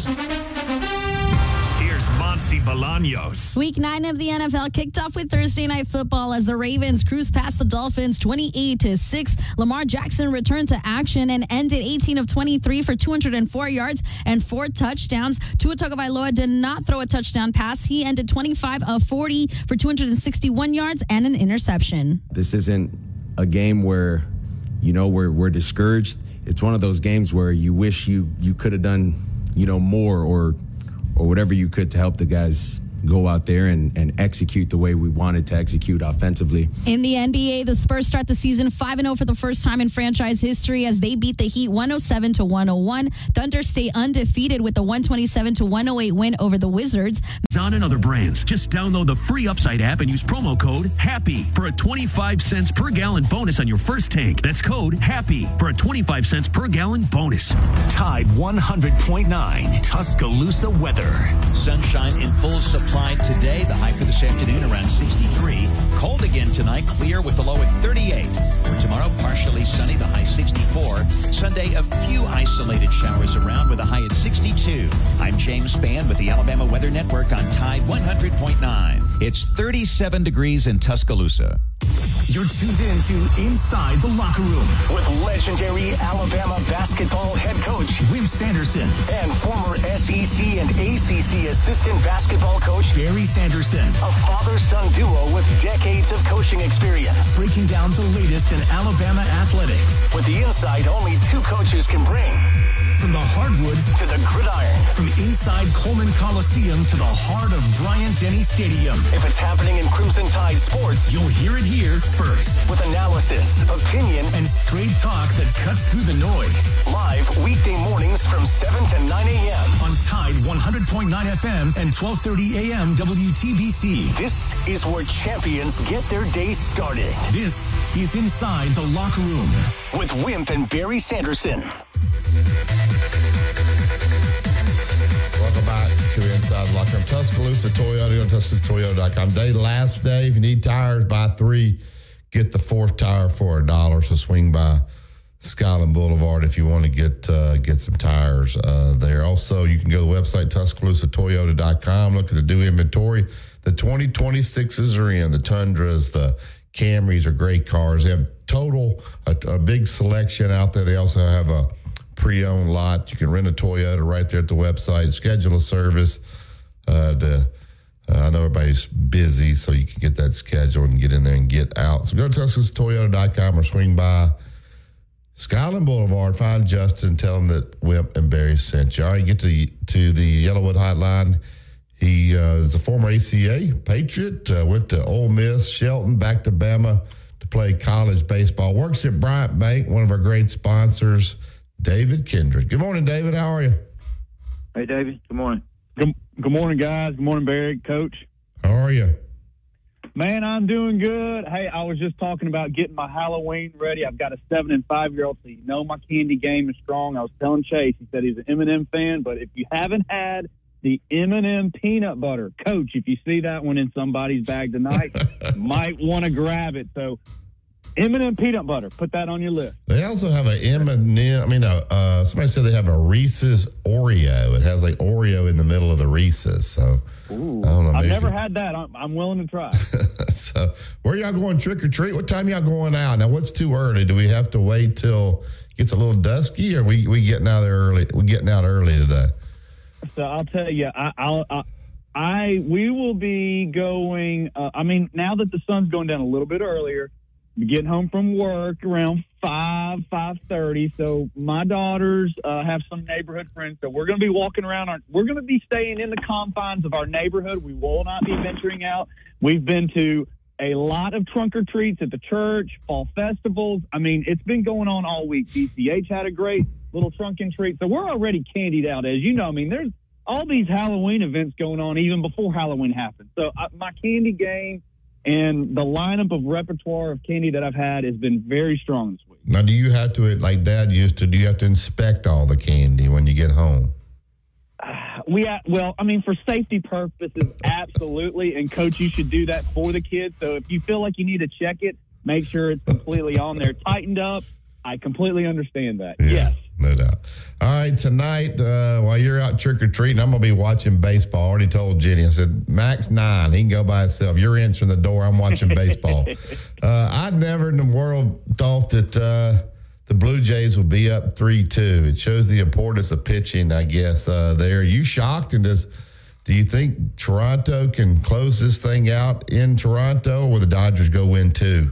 here's Monsi Bolaños. Week nine of the N F L kicked off with Thursday Night Football as the Ravens cruised past the Dolphins twenty-eight to six. Lamar Jackson returned to action and ended eighteen of twenty-three for two hundred four yards and four touchdowns. Tua Tagovailoa did not throw a touchdown pass. He ended twenty-five of forty for two hundred sixty-one yards and an interception. This isn't a game where, you know, we're, we're discouraged. It's one of those games where you wish you, you could have done, you know, more or or whatever you could to help the guys go out there and, and execute the way we wanted to execute offensively. In the N B A, the Spurs start the season five and oh for the first time in franchise history as they beat the Heat one oh seven to one oh one. Thunder stay undefeated with the one twenty-seven to one oh eight win over the Wizards. On and other brands. Just download the free Upside app and use promo code HAPPY for a twenty-five cents per gallon bonus on your first tank. That's code HAPPY for a twenty-five cents per gallon bonus. Tide one hundred point nine Tuscaloosa weather. Sunshine in full supply today. The high for this afternoon around sixty-three. Cold again tonight, clear with the low at thirty-eight. For tomorrow, partially sunny, the high sixty-four. Sunday, a few isolated showers around with a high at sixty-two. I'm James Spann with the Alabama Weather Network on Tide one hundred point nine. It's thirty-seven degrees in Tuscaloosa. You're tuned in to Inside the Locker Room with legendary Alabama basketball head coach Wimp Sanderson and former S E C and A C C assistant basketball coach Barry Sanderson, a father-son duo with decades of coaching experience, breaking down the latest in Alabama athletics with the insight only two coaches can bring. From the hardwood to the gridiron, from inside Coleman Coliseum to the heart of Bryant-Denny Stadium. If it's happening in Crimson Tide sports, you'll hear it here first. With analysis, opinion, and straight talk that cuts through the noise. Live weekday mornings from seven to nine a.m. on Tide one hundred point nine F M and twelve thirty a.m. W T B C. This is where champions get their day started. This is Inside the Locker Room with Wimp and Barry Sanderson. Welcome back to Inside the Locker Room. Tuscaloosa Toyota, go to Tuscaloosa Toyota dot com. Day last day. If you need tires, buy three. Get the fourth tire for a dollar. So swing by Skyland Boulevard if you want to get uh, get some tires uh, there. Also, you can go to the website Tuscaloosa Toyota dot com. Look at the new inventory. The twenty twenty-sixes are in. The Tundras, the Camrys are great cars. They have total a, a big selection out there. They also have a pre-owned lot. You can rent a Toyota right there at the website. Schedule a service. Uh, to, uh, I know everybody's busy, so you can get that schedule and get in there and get out. So go to Tuscaloosa Toyota dot com or swing by Skyland Boulevard. Find Justin. Tell him that Wimp and Barry sent you. All right, get to, to the Yellowwood Hotline. He uh, is a former A C A Patriot. Uh, went to Ole Miss, Shelton, back to Bama to play college baseball. Works at Bryant Bank, one of our great sponsors. David Kendrick. Good morning, David. How are you? Hey, David. Good morning. Good, good morning, guys. Good morning, Barry, Coach. How are you? Man, I'm doing good. Hey, I was just talking about getting my Halloween ready. I've got a seven and five year old, so you know my candy game is strong. I was telling Chase, he said he's an M and M fan, but if you haven't had the M and M peanut butter, Coach, if you see that one in somebody's bag tonight, might want to grab it. So M and M peanut butter. Put that on your list. They also have a M and M. I mean, uh, uh, somebody said they have a Reese's Oreo. It has like Oreo in the middle of the Reese's. So Ooh, I don't know. I've maybe. never had that. I'm, I'm willing to try. So where y'all going trick or treat? What time y'all going out? Now, what's too early? Do we have to wait till it gets a little dusky, or we we getting out there early? We getting out early today. So I'll tell you, I, I'll. I, I we will be going. Uh, I mean, now that the sun's going down a little bit earlier. Getting home from work around five, five thirty. So my daughters uh, have some neighborhood friends. So we're going to be walking around. Our, we're going to be staying in the confines of our neighborhood. We will not be venturing out. We've been to a lot of trunk or treats at the church, fall festivals. I mean, it's been going on all week. D C H had a great little trunk and treat. So we're already candied out, as you know. I mean, there's all these Halloween events going on even before Halloween happens. So uh, my candy game and the lineup of repertoire of candy that I've had has been very strong this week. Now, do you have to, like Dad used to, do you have to inspect all the candy when you get home? we ha- well, I mean, for safety purposes, absolutely. And coach, you should do that for the kids. So if you feel like you need to check it, make sure it's completely on there, tightened up. I completely understand that. Yeah, yes. No doubt. All right, tonight, uh, while you're out trick-or-treating, I'm going to be watching baseball. I already told Jenny, I said, Max nine, he can go by himself. You're answering the door, I'm watching baseball. uh, I never in the world thought that uh, the Blue Jays would be up three two. It shows the importance of pitching, I guess, uh, there. Are you shocked? And does, do you think Toronto can close this thing out in Toronto, or will the Dodgers go win two?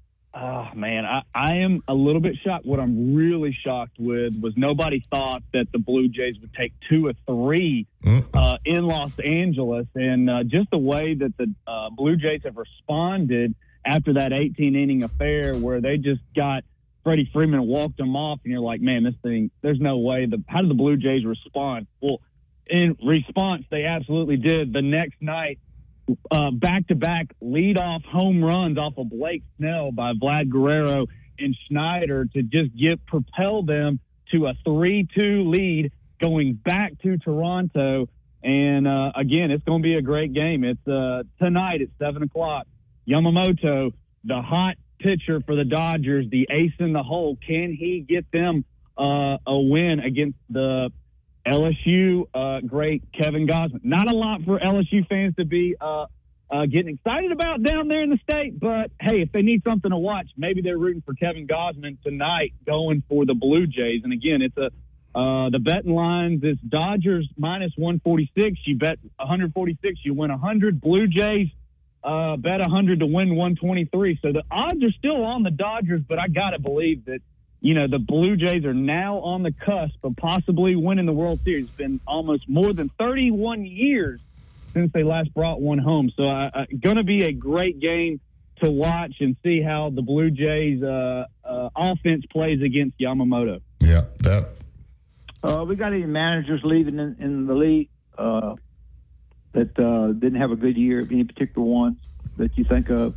Oh, man, I, I am a little bit shocked. What I'm really shocked with was nobody thought that the Blue Jays would take two or three uh, in Los Angeles. And uh, just the way that the uh, Blue Jays have responded after that eighteen-inning affair where they just got Freddie Freeman, walked them off, and you're like, man, this thing, there's no way. The, how did the Blue Jays respond? Well, in response, they absolutely did. The next night, Uh, back-to-back lead-off home runs off of Blake Snell by Vlad Guerrero and Schneider to just get propel them to a three two lead going back to Toronto. And, uh, again, it's going to be a great game. It's uh, tonight at seven o'clock. Yamamoto, the hot pitcher for the Dodgers, the ace in the hole. Can he get them uh, a win against the L S U uh, great Kevin Gausman? Not a lot for L S U fans to be uh, uh, getting excited about down there in the state, but hey, if they need something to watch, maybe they're rooting for Kevin Gausman tonight, going for the Blue Jays. And again, it's a uh, the betting lines is Dodgers minus one forty-six. You bet one forty-six, you win one hundred. Blue Jays uh, bet one hundred to win one twenty-three. So the odds are still on the Dodgers, but I gotta believe that, you know, the Blue Jays are now on the cusp of possibly winning the World Series. It's been almost more than thirty-one years since they last brought one home. So uh, uh, going to be a great game to watch and see how the Blue Jays uh, uh, offense plays against Yamamoto. Yeah, that. Uh, we got any managers leaving in, in the league uh, that uh, didn't have a good year, any particular ones that you think of?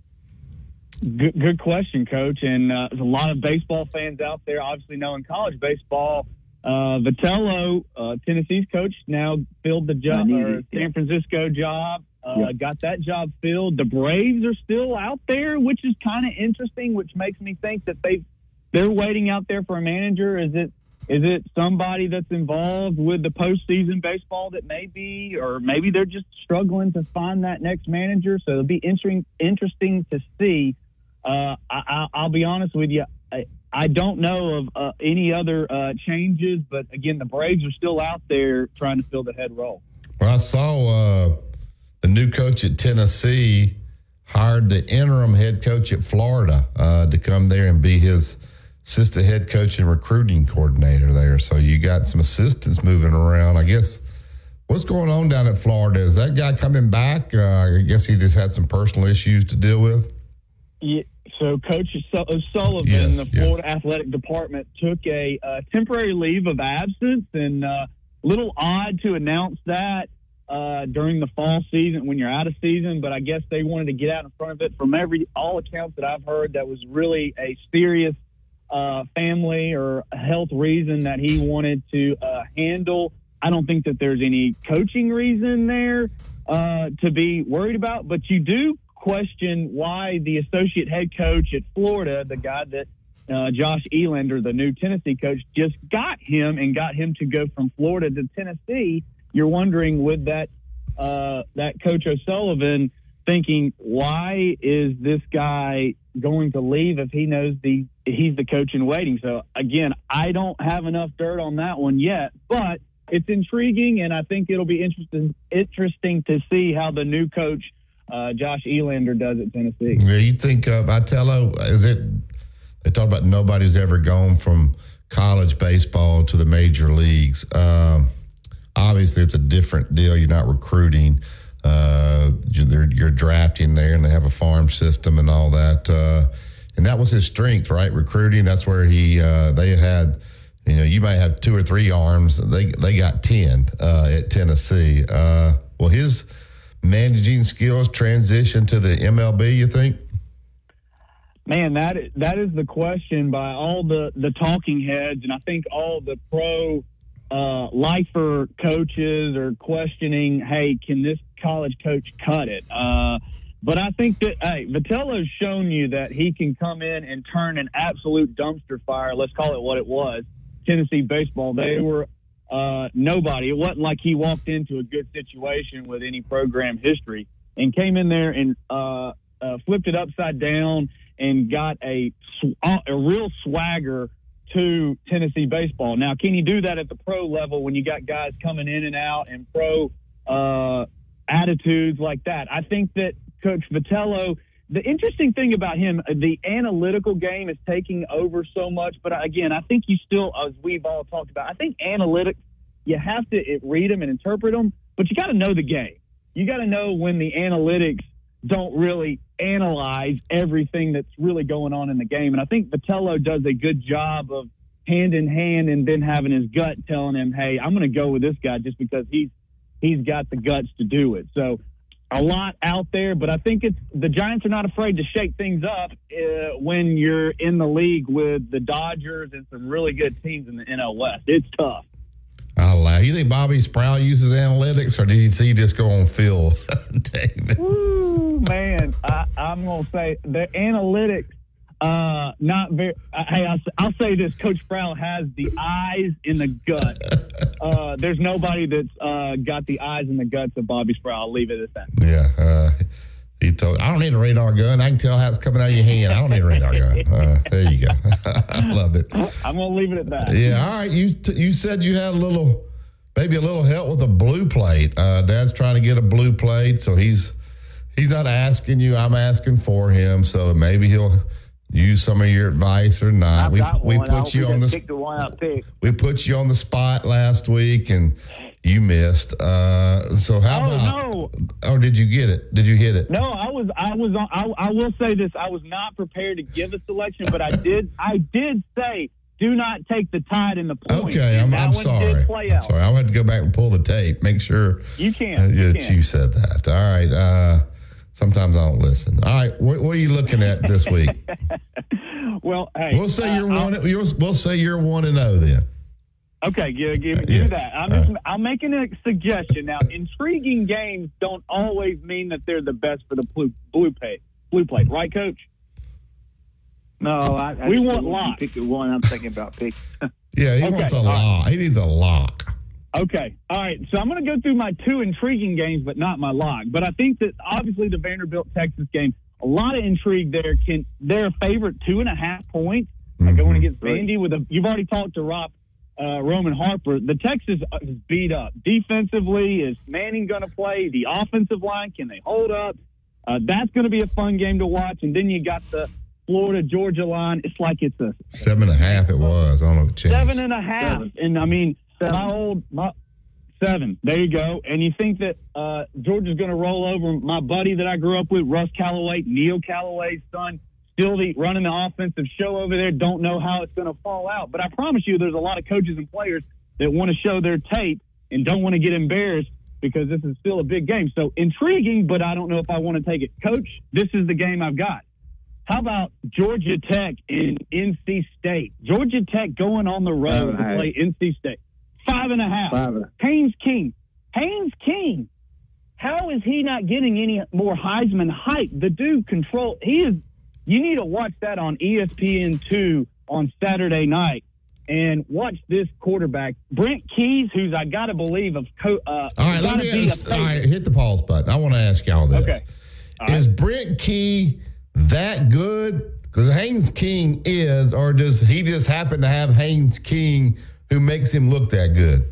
Good, good question, Coach. And uh, there's a lot of baseball fans out there, obviously knowing college baseball. Uh, Vitello, uh, Tennessee's coach, now filled the job, or San Francisco job, uh, yeah. got that job filled. The Braves are still out there, which is kind of interesting, which makes me think that they they're waiting out there for a manager. Is it is it somebody that's involved with the postseason baseball that may be, or maybe they're just struggling to find that next manager? So it'll be interesting interesting to see. Uh, I, I'll be honest with you. I, I don't know of uh, any other uh, changes, but again, the Braves are still out there trying to fill the head role. Well, I saw uh, the new coach at Tennessee hired the interim head coach at Florida uh, to come there and be his assistant head coach and recruiting coordinator there. So you got some assistants moving around. I guess what's going on down at Florida? Is that guy coming back? Uh, I guess he just had some personal issues to deal with. Yeah, so Coach O'Sullivan, yes, the Florida yes. Athletic Department, took a uh, temporary leave of absence, and a uh, little odd to announce that uh, during the fall season when you're out of season, but I guess they wanted to get out in front of it. From every all accounts that I've heard, that was really a serious uh, family or health reason that he wanted to uh, handle. I don't think that there's any coaching reason there uh, to be worried about, but you do question why the associate head coach at Florida, the guy that uh, Josh Elander, the new Tennessee coach, just got him and got him to go from Florida to Tennessee. You're wondering with that uh, that Coach O'Sullivan thinking, why is this guy going to leave if he knows the he's the coach in waiting? So again, I don't have enough dirt on that one yet, but it's intriguing, and I think it'll be interesting interesting to see how the new coach Uh, Josh Elander does at Tennessee. Yeah, you think uh, Vitello, is it, they talk about nobody's ever gone from college baseball to the major leagues. Um, obviously, it's a different deal. You're not recruiting. Uh, you're, you're drafting there, and they have a farm system and all that. Uh, and that was his strength, right? Recruiting. That's where he, uh, they had, you know, you might have two or three arms. They, they got ten uh, at Tennessee. Uh, well, his managing skills transition to the M L B, you think? Man, that is, that is the question by all the, the talking heads, and I think all the pro uh, lifer coaches are questioning, hey, can this college coach cut it? Uh, but I think that, hey, Vitello's shown you that he can come in and turn an absolute dumpster fire. Let's call it what it was. Tennessee baseball, they were uh, nobody. It wasn't like he walked into a good situation with any program history and came in there and uh, uh, flipped it upside down and got a a real swagger to Tennessee baseball. Now, can you do that at the pro level when you got guys coming in and out and pro uh, attitudes like that? I think that Coach Vitello, the interesting thing about him, the analytical game is taking over so much. But again, I think you still, as we've all talked about, I think analytics, you have to read them and interpret them, but you got to know the game. You got to know when the analytics don't really analyze everything that's really going on in the game. And I think Vitello does a good job of hand in hand and then having his gut telling him, hey, I'm going to go with this guy just because he's he's got the guts to do it. So a lot out there, but I think it's the Giants are not afraid to shake things up uh, when you're in the league with the Dodgers and some really good teams in the N L West. It's tough. I'll laugh. You think Bobby Sproul uses analytics, or did he just go on Phil, David? Ooh, man, I, I'm going to say the analytics, uh, not very. Uh, hey, I'll, I'll say this: Coach Sproul has the eyes in the gut. Uh, there's nobody that's uh, got the eyes and the guts of Bobby Sproul. I'll leave it at that. Yeah, uh, he told. I don't need a radar gun. I can tell how it's coming out of your hand. I don't need a radar gun. Uh, there you go. I love it. I'm going to leave it at that. Yeah. All right. You t- you said you had a little, maybe a little help with a blue plate. Uh, Dad's trying to get a blue plate, so he's he's not asking you. I'm asking for him. So maybe he'll use some of your advice or not. I've we got we one. put you on the pick the one I picked. we put you on the spot last week and you missed. Uh, so how Oh, about? no. Oh, did you get it? Did you hit it? No, I was, I was, on, I, I will say this: I was not prepared to give a selection, but I did, I did say, do not take the Tide in the point. Okay, I'm, And that I'm one sorry. Did play I'm out. sorry. I had to go back and pull the tape, make sure You can. uh, you that can. you said that. All right. Uh, sometimes I don't listen. All right. What, what are you looking at this week? Well, hey, We'll say uh, you're I'll- one. You're, we'll say you're one and zero then. Okay, give, give, Uh, give yeah. that. I'm just, I'm making a suggestion now. Intriguing games don't always mean that they're the best for the blue blue plate. Blue plate, right, Coach? No, I, I We just- want you lock. Pick the one I'm thinking about picking. Yeah, he Okay, wants a all right. lock. He needs a lock. Okay, all right. So I'm going to go through my two intriguing games, but not my lock. But I think that obviously the Vanderbilt Texas game, a lot of intrigue there. Can they're a favorite two and a half points mm-hmm. going against Vandy with a. You've already talked to Rob. Uh, Roman Harper. The Texas is beat up. Defensively, is Manning going to play? The offensive line, can they hold up? Uh, that's going to be a fun game to watch. And then you got the Florida-Georgia line. It's like it's a Seven and a half it was. I don't know what changed. seven and a half. Seven. And, I mean, Seven. my old my, – seven. There you go. And you think that uh, Georgia's going to roll over my buddy that I grew up with, Russ Callaway, Neil Callaway's son, still the, running the offensive show over there, don't know how it's going to fall out. But I promise you there's a lot of coaches and players that want to show their tape and don't want to get embarrassed because this is still a big game. So intriguing, but I don't know if I want to take it. Coach, this is the game I've got. How about Georgia Tech and N C State? Georgia Tech going on the road to play N C State. Five and a half. Five and a half. Haynes King. Haynes King. How is he not getting any more Heisman hype? The dude control. He is. You need to watch that on E S P N two on Saturday night and watch this quarterback, Brent Keys, who's I got to believe of. Co- uh, All right, let gotta me be ask, a all right, hit the pause button. I want to ask y'all this. Okay. Is Brent Key that good? Because Haynes King is, or does he just happen to have Haynes King who makes him look that good?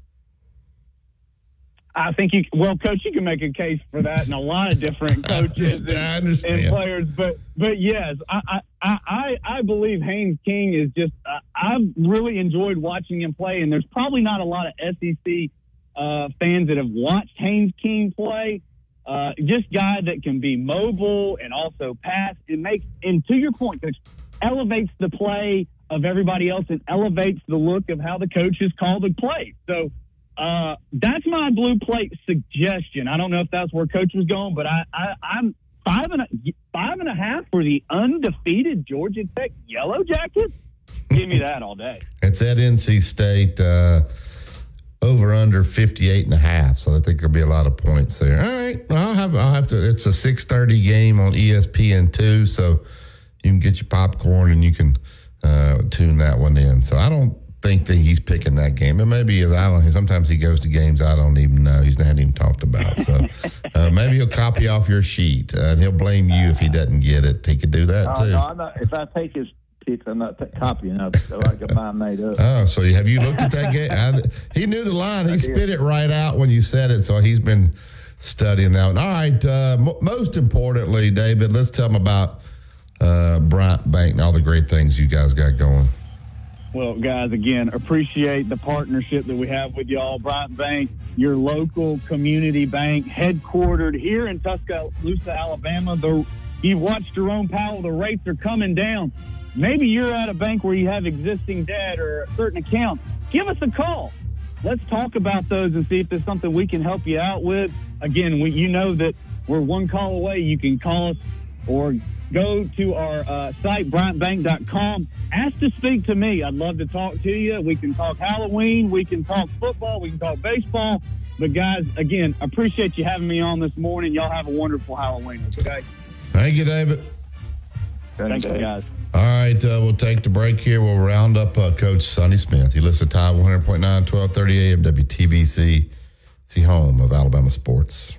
I think you well, Coach, you can make a case for that, and a lot of different coaches and, I understand. and players. But but yes, I I I, I believe Haynes King is just. Uh, I've really enjoyed watching him play, and there's probably not a lot of S E C uh, fans that have watched Haynes King play. Uh, just guy that can be mobile and also pass and make. And to your point, Coach, elevates the play of everybody else and elevates the look of how the coaches call the play. So. Uh, that's my blue plate suggestion. I don't know if that's where Coach was going, but I, I, I'm five and a five and a half for the undefeated Georgia Tech Yellow Jackets. Give me that all day. It's at N C State. Uh, over under fifty-eight and a half. So I think there'll be a lot of points there. All right. I'll have, I'll have to, it's a six thirty game on E S P N two. So you can get your popcorn and you can uh, tune that one in. So I don't think that he's picking that game. And maybe as I don't, sometimes he goes to games I don't even know. He's not even talked about. So uh, maybe he'll copy off your sheet uh, and he'll blame you if he doesn't get it. He could do that Uh, too. no, I'm not, if I take his picks, I'm not t- copying. I like got mine made up. Oh, so have you looked at that game? I, he knew the line. He spit it right out when you said it. So he's been studying that one. All right. Uh, m- most importantly, David, let's tell him about uh, Bryant Bank and all the great things you guys got going. Well, guys, again, appreciate the partnership that we have with y'all. Bryant Bank, your local community bank, headquartered here in Tuscaloosa, Alabama. The, you've watched Jerome Powell. The rates are coming down. Maybe you're at a bank where you have existing debt or a certain account. Give us a call. Let's talk about those and see if there's something we can help you out with. Again, we, you know that we're one call away. You can call us or go to our uh, site, bryant bank dot com. Ask to speak to me. I'd love to talk to you. We can talk Halloween. We can talk football. We can talk baseball. But, guys, again, appreciate you having me on this morning. Y'all have a wonderful Halloween, okay? Thank you, David. Thanks, guys. All right, uh, we'll take the break here. We'll round up uh, Coach Sonny Smith. You listen to Tide one hundred point nine, twelve thirty A M W T B C. It's the home of Alabama sports.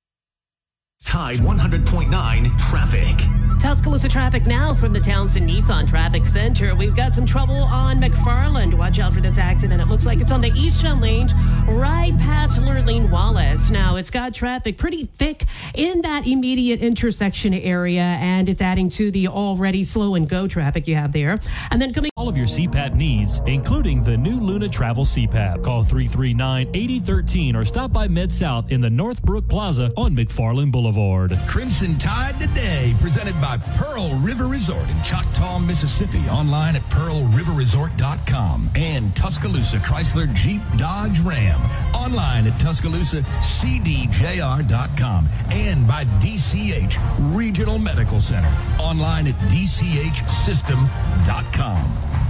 Tide one hundred point nine traffic. Tuscaloosa traffic now from the Townsend Nissan Traffic Center. We've got some trouble on McFarland. Watch out for this accident. It looks like it's on the eastbound lanes right past Lurleen Wallace. Now, it's got traffic pretty thick in that immediate intersection area, and it's adding to the already slow and go traffic you have there. And then coming all of your C PAP needs, including the new Luna Travel C PAP. Call three three nine, eight zero one three or stop by Mid-South in the Northbrook Plaza on McFarland Boulevard. Crimson Tide Today, presented by Pearl River Resort in Choctaw, Mississippi. Online at pearl river resort dot com. And Tuscaloosa Chrysler Jeep Dodge Ram. Online at tuscaloosa c d j r dot com. And by D C H Regional Medical Center. Online at d c h system dot com.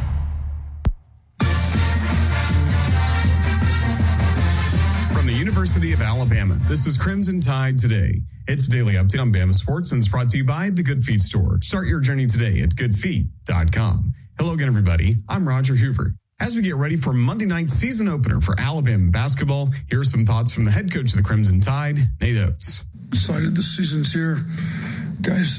From the University of Alabama, this is Crimson Tide Today. It's a daily update on Bama sports and it's brought to you by The Good Feet Store. Start your journey today at good feet dot com. Hello again, everybody. I'm Roger Hoover. As we get ready for Monday night's season opener for Alabama basketball, here are some thoughts from the head coach of the Crimson Tide, Nate Oates. Excited the season's here. Guys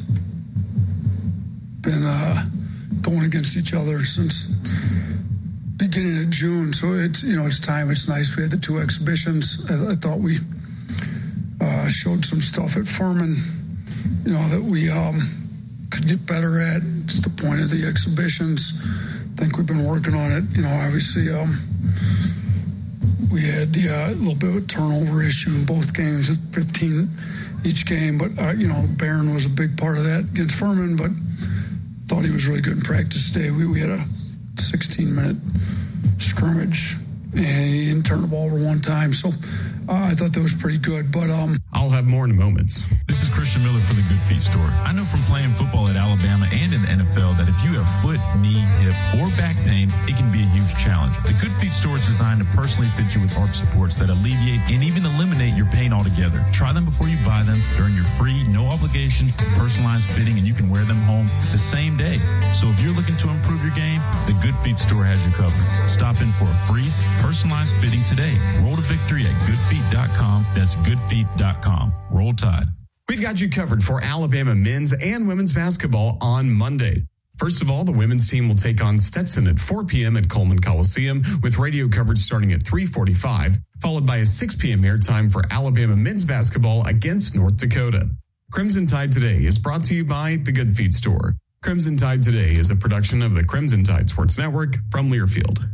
been uh, going against each other since beginning of June, so it's, you know, it's time. It's nice. We had the two exhibitions. I, I thought we uh, showed some stuff at Furman, you know, that we um, could get better at. Just the point of the exhibitions. I think we've been working on it. You know, obviously um, we had the uh, little bit of a turnover issue in both games, fifteen each game. But, uh, you know, Barron was a big part of that against Furman, but thought he was really good in practice today. We, we had a sixteen-minute scrimmage, and he didn't turn the ball over one time. So uh, I thought that was pretty good. But um, I'll have more in a moment. This is Christian Miller for the Good Feet Store. I know from playing football at Alabama and in the N F L that if you have foot, knee, hip, or back pain, it can be a huge challenge. The Good Feet Store is designed to personally fit you with arch supports that alleviate and even eliminate your pain altogether. Try them before you buy them during your free, no obligation, personalized fitting, and you can wear them home the same day. So if you're looking to improve your game, the Good Feet Store has you covered. Stop in for a free, personalized fitting today. Roll to victory at good feet dot com. That's good feet dot com. Roll Tide. We've got you covered for Alabama men's and women's basketball on Monday. First of all, the women's team will take on Stetson at four p.m. at Coleman Coliseum with radio coverage starting at three forty-five, followed by a six p.m. airtime for Alabama men's basketball against North Dakota. Crimson Tide Today is brought to you by The Good Feet Store. Crimson Tide Today is a production of the Crimson Tide Sports Network from Learfield.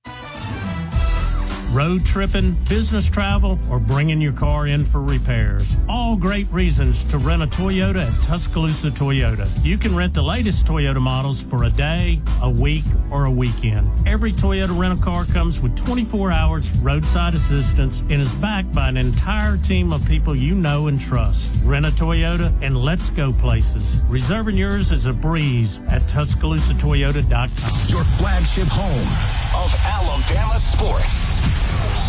Road tripping, business travel, or bringing your car in for repairs. All great reasons to rent a Toyota at Tuscaloosa Toyota. You can rent the latest Toyota models for a day, a week, or a weekend. Every Toyota rental-car comes with twenty-four hours roadside assistance and is backed by an entire team of people you know and trust. Rent a Toyota and let's go places. Reserving yours is a breeze at tuscaloosa toyota dot com. Your flagship home of Alabama sports.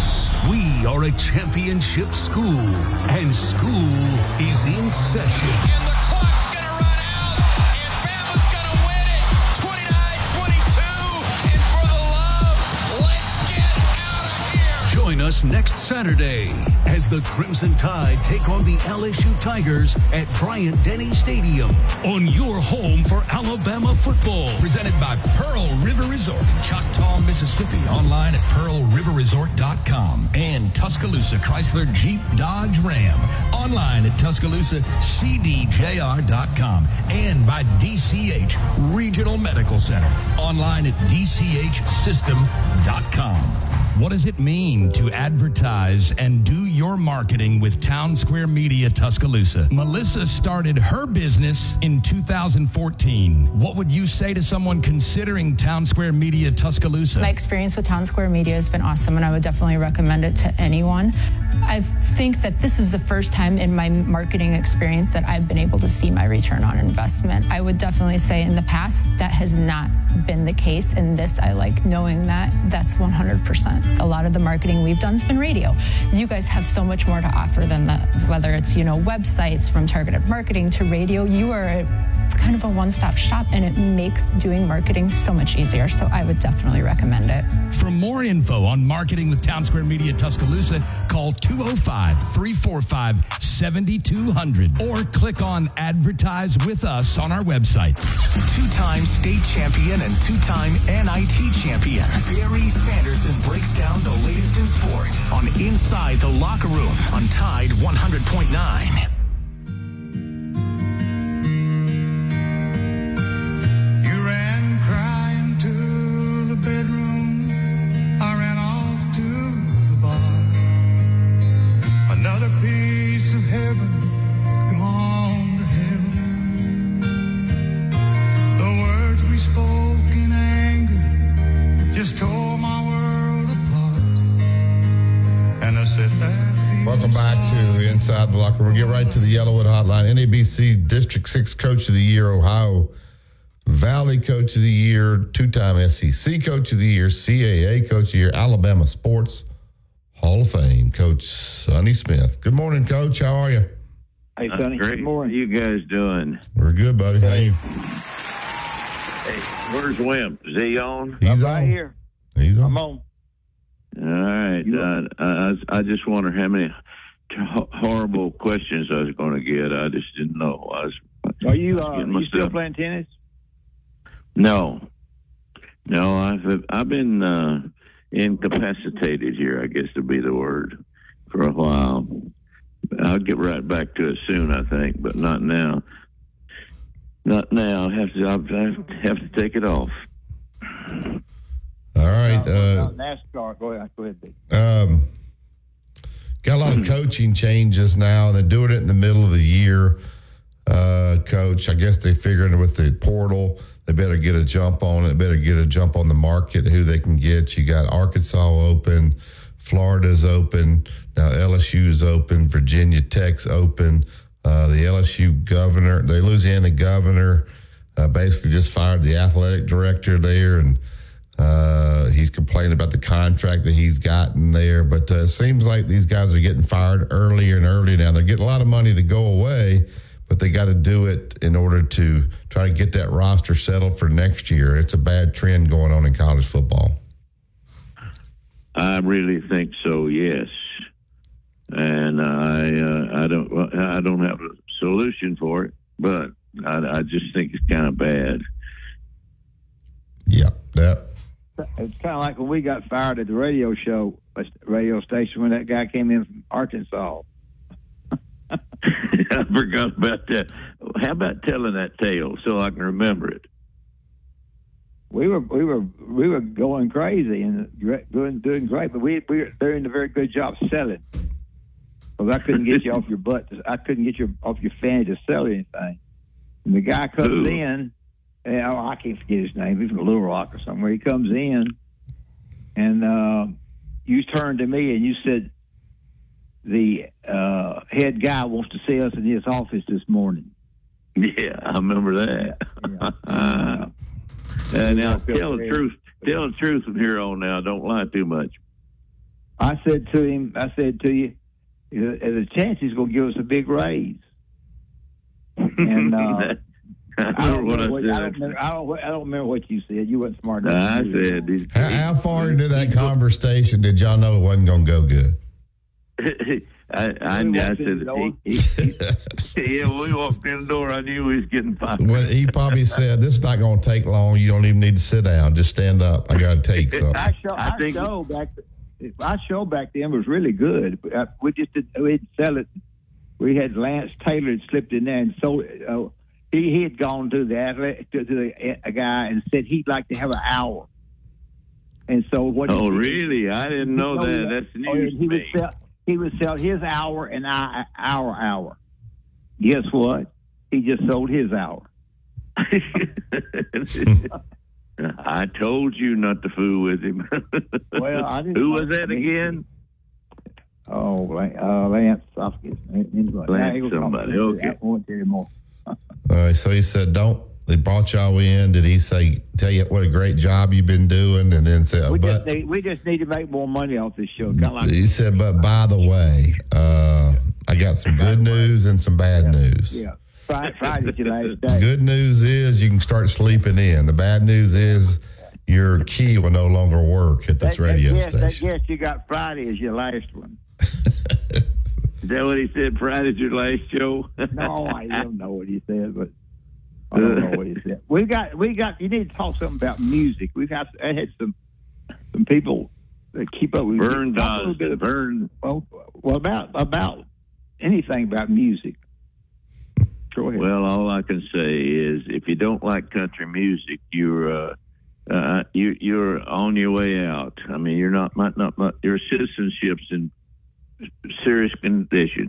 We are a championship school, and school is in session. And the clock's going to run out, and Bama's going to win it. twenty-nine twenty-two, and for the love, let's get out of here. Join us next Saturday as the Crimson Tide take on the L S U Tigers at Bryant-Denny Stadium on your home for Alabama football. Presented by Pearl River Resort in Choctaw, Mississippi. Online at pearl river resort dot com. And Tuscaloosa Chrysler Jeep Dodge Ram. Online at tuscaloosa c d j r dot com. And by D C H Regional Medical Center. Online at d c h system dot com. What does it mean to advertise and do your marketing with Town Square Media Tuscaloosa? Melissa started her business in two thousand fourteen. What would you say to someone considering Town Square Media Tuscaloosa? My experience with Town Square Media has been awesome, and I would definitely recommend it to anyone. I think that this is the first time in my marketing experience that I've been able to see my return on investment. I would definitely say in the past that has not been the case. In this, I like knowing that that's one hundred percent. A lot of the marketing we've done has been radio. You guys have so much more to offer than that, whether it's, you know, websites, from targeted marketing to radio. You are a, kind of a one-stop shop, and it makes doing marketing so much easier. So I would definitely recommend it. For more info on marketing with Town Square Media Tuscaloosa, call two oh five, three four five, seven two zero zero or click on Advertise with Us on our website. Two-time state champion and two-time N I T champion, Barry Sanderson breaks down the latest in sports on Inside the Locker Room on Tide one hundred point nine. You ran crying to the bedroom. I ran off to the bar. Another piece of heaven gone to hell. The words we spoke in anger just tore my world apart. And I said that. Welcome back to Inside the Locker Room. We'll get right to the Yellowwood Hotline. N A B C District six Coach of the Year, Ohio Valley Coach of the Year, two-time S E C Coach of the Year, C A A Coach of the Year, Alabama Sports Hall of Fame, Coach Sonny Smith. Good morning, Coach. How are you? Hey, Sonny. Great. Good morning. How you guys doing? We're good, buddy. How are you? Hey, where's Wimp? Is he on? He's I'm right on. here. He's on. I'm on. All right. Uh, I, I just wonder how many t- horrible questions I was going to get. I just didn't know. I was. Are you, I was uh, getting you still myself- playing tennis? No, no. I've I've been uh, incapacitated here, I guess would be the word, for a while. I'll get right back to it soon, I think, but not now. Not now. I have to. I have to take it off. All right. Uh, Uh, NASCAR. Go ahead. Go ahead, Dave. um, got a lot of coaching changes now. They're doing it in the middle of the year, uh, Coach. I guess they figured with the portal, they better get a jump on it. Better get a jump on the market, who they can get. You got Arkansas open. Florida's open. Now L S U's open. Virginia Tech's open. Uh, the L S U governor, the Louisiana governor, uh, basically just fired the athletic director there, and uh, he's complaining about the contract that he's gotten there. But uh, it seems like these guys are getting fired earlier and earlier now. They're getting a lot of money to go away, but they got to do it in order to try to get that roster settled for next year. It's a bad trend going on in college football. I really think so. Yes, and I uh, I don't I don't have a solution for it, but I, I just think it's kind of bad. Yeah, that. It's kind of like when we got fired at the radio show, radio station, when that guy came in from Arkansas. I forgot about that. How about telling that tale so I can remember it? We were we were we were going crazy and doing doing great, but we we were doing a very good job selling. Because I couldn't get you off your butt. To, I couldn't get you off your fanny to sell anything. And the guy comes Ooh. in, and oh, I can't forget his name. He's from Little Rock or somewhere. He comes in, and uh, you turned to me and you said, "The uh, head guy wants to see us in his office this morning." Yeah, I remember that. Yeah. uh, uh, now, tell the truth. Tell the truth from here on now. Don't lie too much. I said to him, I said to you, there's a chance he's going to give us a big raise. And uh, I, don't remember what, I, don't remember, I, don't, I don't remember what you said. You weren't smart enough. I said, he's, how, how far into that conversation did y'all know it wasn't going to go good? I, I, I said, he, he, yeah, when we walked in the door, I knew he was getting fired. Well, he probably said, this is not going to take long. You don't even need to sit down. Just stand up. I got to take something. I show, I I think show back. Our show back then was really good. Uh, We just did, we didn't sell it. We had Lance Taylor had slipped in there and sold it. Uh, he he had gone to the athlete, to the a guy and said he'd like to have an hour. And so what? Oh, he, really? I didn't know that. that. That's news Oh, to he me. would sell. He would sell his hour and I, our hour. Guess what? He just sold his hour. I told you not to fool with him. Well, I didn't Who know. was that again? Oh, uh, Lance. I forget. Anyway, Lance now he was somebody, talking- okay. I won't tell you more. All right, so he said, don't, they brought y'all in. Did he say, tell you what a great job you've been doing? And then say, We but just, need, we just need to make more money off this show. Kind of like he said, but by the way, uh, I got some good news and some bad news. yeah. Friday, Friday's your last day. Good news is you can start sleeping in. The bad news is your key will no longer work at this That- radio that, yes, that, station. yes, you got Friday as your last one. Is that what he said? Friday's your last show? No, I don't know what he said, but I don't know what he said. We got, we got. You need to talk something about music. We've got. I had some, some people that keep up with Vern talk a little does. bit of- Vern. Well, well, about about anything about music. Go ahead. Well, all I can say is, if you don't like country music, you're uh, uh, you you're on your way out. I mean, you're not might not, not your citizenship's in serious condition.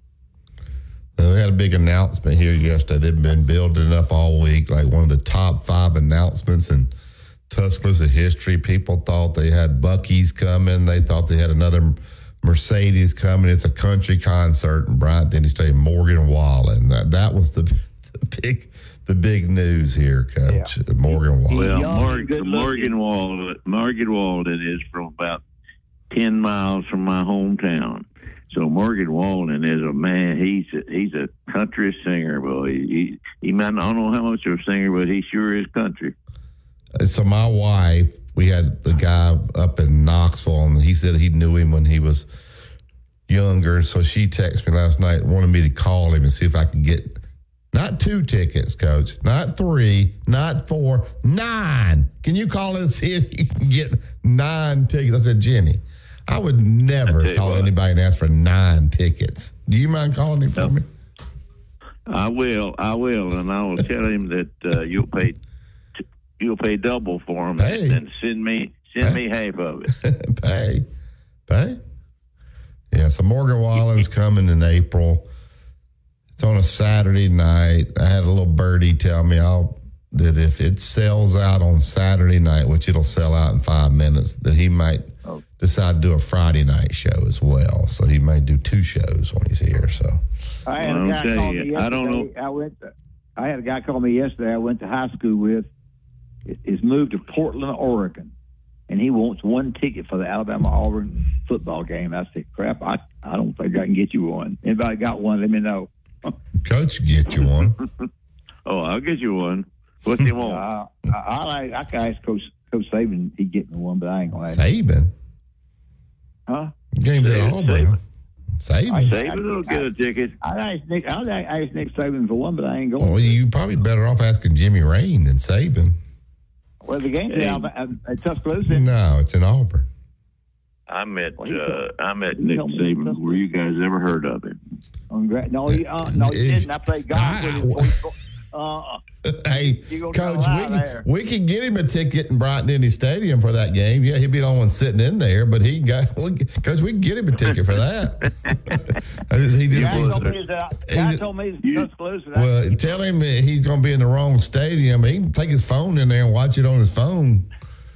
Uh, they had a big announcement here yesterday. They've been building it up all week, like one of the top five announcements in Tuscaloosa history. People thought they had Buc-ee's coming. They thought they had another Mercedes coming. It's a country concert in Bryant Denny Stadium. Morgan Wallen. That that was the, the big the big news here, Coach. Yeah. Morgan Wallen. Well, Young, Morgan, Morgan Wallen. Morgan Wallen is from about ten miles from my hometown. So Morgan Wallen is a man. He's a, he's a country singer, boy. He, he he might not, I don't know how much of a singer, but he sure is country. So my wife, we had the guy up in Knoxville, and he said he knew him when he was younger. So she texted me last night, wanted me to call him and see if I could get not two tickets, Coach, not three, not four, nine. Can you call and see if you can get nine tickets? I said, Jenny, I would never call anybody and ask for nine tickets. Do you mind calling him for no. me? I will, I will, and I will tell him that uh, you'll pay you'll pay double for him, pay. and send me send pay. me half of it. pay, pay. Yeah, so Morgan Wallen's coming in April. It's on a Saturday night. I had a little birdie tell me I'll that if it sells out on Saturday night, which it'll sell out in five minutes, that he might oh. decide to do a Friday night show as well. So he may do two shows when he's here. So I had a guy call me yesterday. I don't know. I went. To, I had a guy call me yesterday. I went to high school with. Is moved to Portland, Oregon, and he wants one ticket for the Alabama Auburn football game. I said, "Crap, I I don't think I can get you one. Anybody got one? Let me know." Coach, get you one. Oh, I'll get you one. What's he want? Uh, I, I like. I can ask Coach Coach Saban. He get me one, but I ain't gonna ask Saban. Huh? Game's at Auburn. Saban. Saban will get a ticket. I asked Nick. I asked Nick Saban for one, but I ain't going. Well, you probably better off asking Jimmy Rain than Saban. Well, the game's hey. at, at Tuscaloosa. No, it's in Auburn. I met well, uh, I met Nick Saban before you guys ever heard of him. No, you, uh, no, you didn't. I played golf with him. Uh, hey, Coach, we can, we can get him a ticket in Bryant Denny Stadium for that game. Yeah, he'd be the only one sitting in there, but he got because we can get him a ticket for that. just, he just guy told me that. Guy told me it's Tuscaloosa. Well, tell him he's going to be in the wrong stadium. He can take his phone in there and watch it on his phone.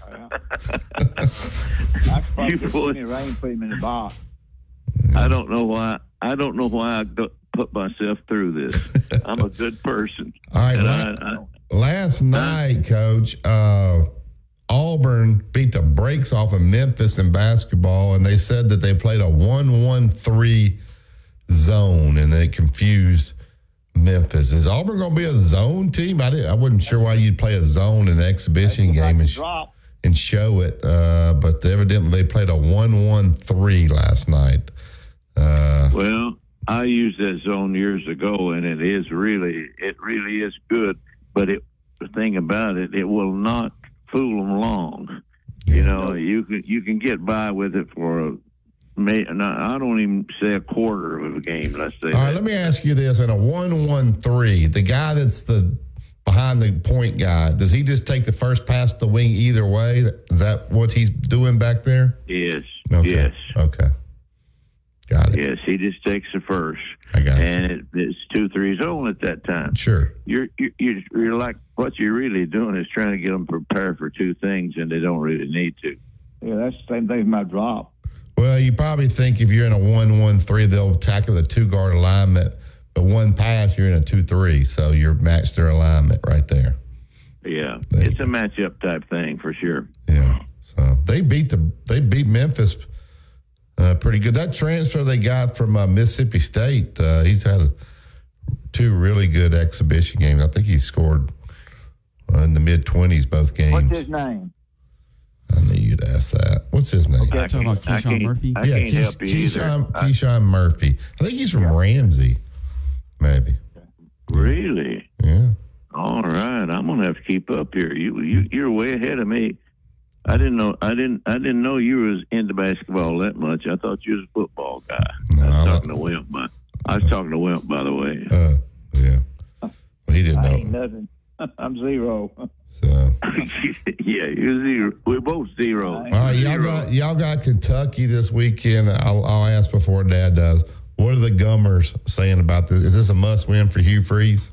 I probably put him rain, put him in the box. I don't know why. I don't know why I got, put myself through this. I'm a good person. All right. La- I, I, last night, Coach, uh, Auburn Auburn beat the brakes off of Memphis in basketball, and they said that they played a one one three zone, and they confused Memphis. Is Auburn going to be a zone team? I, didn't, I wasn't sure why you'd play a zone in an exhibition game and, sh- and show it, uh, but evidently they played a one one three last night. Uh, well, I used that zone years ago, and it is really, it really is good. But it, the thing about it, it will not fool them long. Yeah. You know, you can you can get by with it for a. I don't even say a quarter of a game. Let's say. All right, let me ask you this: in a one one three, the guy that's the behind the point guy, does he just take the first pass to the wing either way? Is that what he's doing back there? Yes. Okay. Yes. Okay. Got it. Yes, he just takes the first. I got it. And it, it's two three zone at that time. Sure. You're, you're you're like what you're really doing is trying to get them prepared for two things, and they don't really need to. Yeah, that's the same thing as my drop. Well, you probably think if you're in a one one three, they'll tackle the two guard alignment, but one pass, you're in a two three, so you're matched their alignment right there. Yeah, it's a matchup type thing for sure. Yeah, so they beat the they beat Memphis. Uh, pretty good. That transfer they got from uh, Mississippi State, uh, he's had a, two really good exhibition games. I think he scored uh, in the mid-twenties both games. What's his name? I knew you'd ask that. What's his name? Okay, talking about Keyshawn Murphy? I yeah, can't Keys, help you Keyshawn, either. Keyshawn Murphy. I think he's from Ramsey, maybe. Really? Yeah. All right, I'm gonna have to keep up here. You you you're way ahead of me. I didn't know. I didn't. I didn't know you was into basketball that much. I thought you was a football guy. No, I was I talking to Wimp. But I was talking to Wimp, by the way. Uh, yeah. Well, he didn't I know. ain't nothing. I'm zero. So. Yeah, you're zero. We're both zero. All right, y'all got y'all got Kentucky this weekend. I'll, I'll ask before Dad does. What are the Gummers saying about this? Is this a must-win for Hugh Freeze?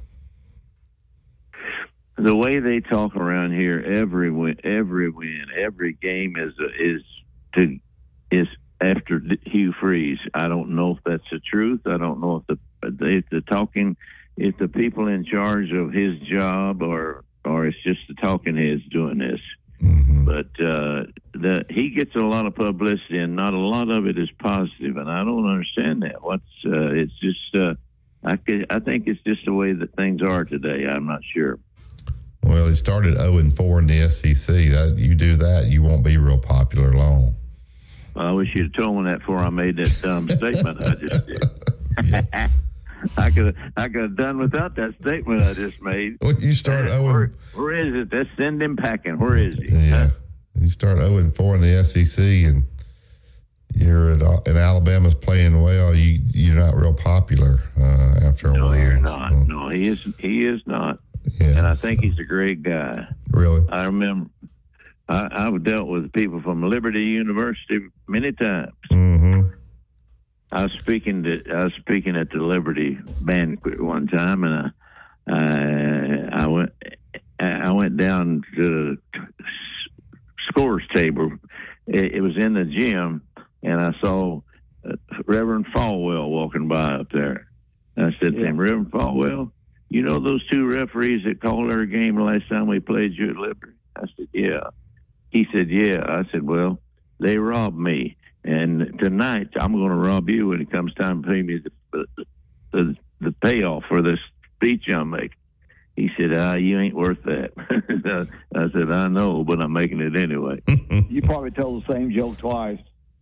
The way they talk around here, every win, every win, every game is is to is after Hugh Freeze. I don't know if that's the truth. I don't know if the if the talking, if the people in charge of his job, or or it's just the talking heads doing this. Mm-hmm. But uh, the he gets a lot of publicity, and not a lot of it is positive, and I don't understand that. What's uh, it's just uh, I could, I think it's just the way that things are today. I'm not sure. Well, he started oh and four in the S E C. That, you do that, you won't be real popular long. I wish you'd told me that before I made that dumb statement I just did. I could I could have done without that statement I just made. When you start oh where, where is it? Let's send him packing. Where is he? Yeah, Huh? you start oh and four in the S E C, and you're at, and Alabama's playing well. You you're not real popular uh, after a No, while. you're not. So, No, he is. He is not. yeah, And I think so- he's a great guy. really. I remember I, I've dealt with people from Liberty University many times. Mm-hmm. I was speaking to I was speaking at the Liberty banquet one time, and I I, I went I went down to the scores table. It, it was in the gym, and I saw uh, Reverend Falwell walking by up there. And I said to him, Reverend Falwell, you know those two referees that called our game the last time we played you at Liberty? I said, yeah. He said, yeah. I said, well, they robbed me. And tonight, I'm going to rob you when it comes time to pay me the, the, the payoff for this speech I'm making. He said, ah, you ain't worth that. I said, I know, but I'm making it anyway. You probably told the same joke twice.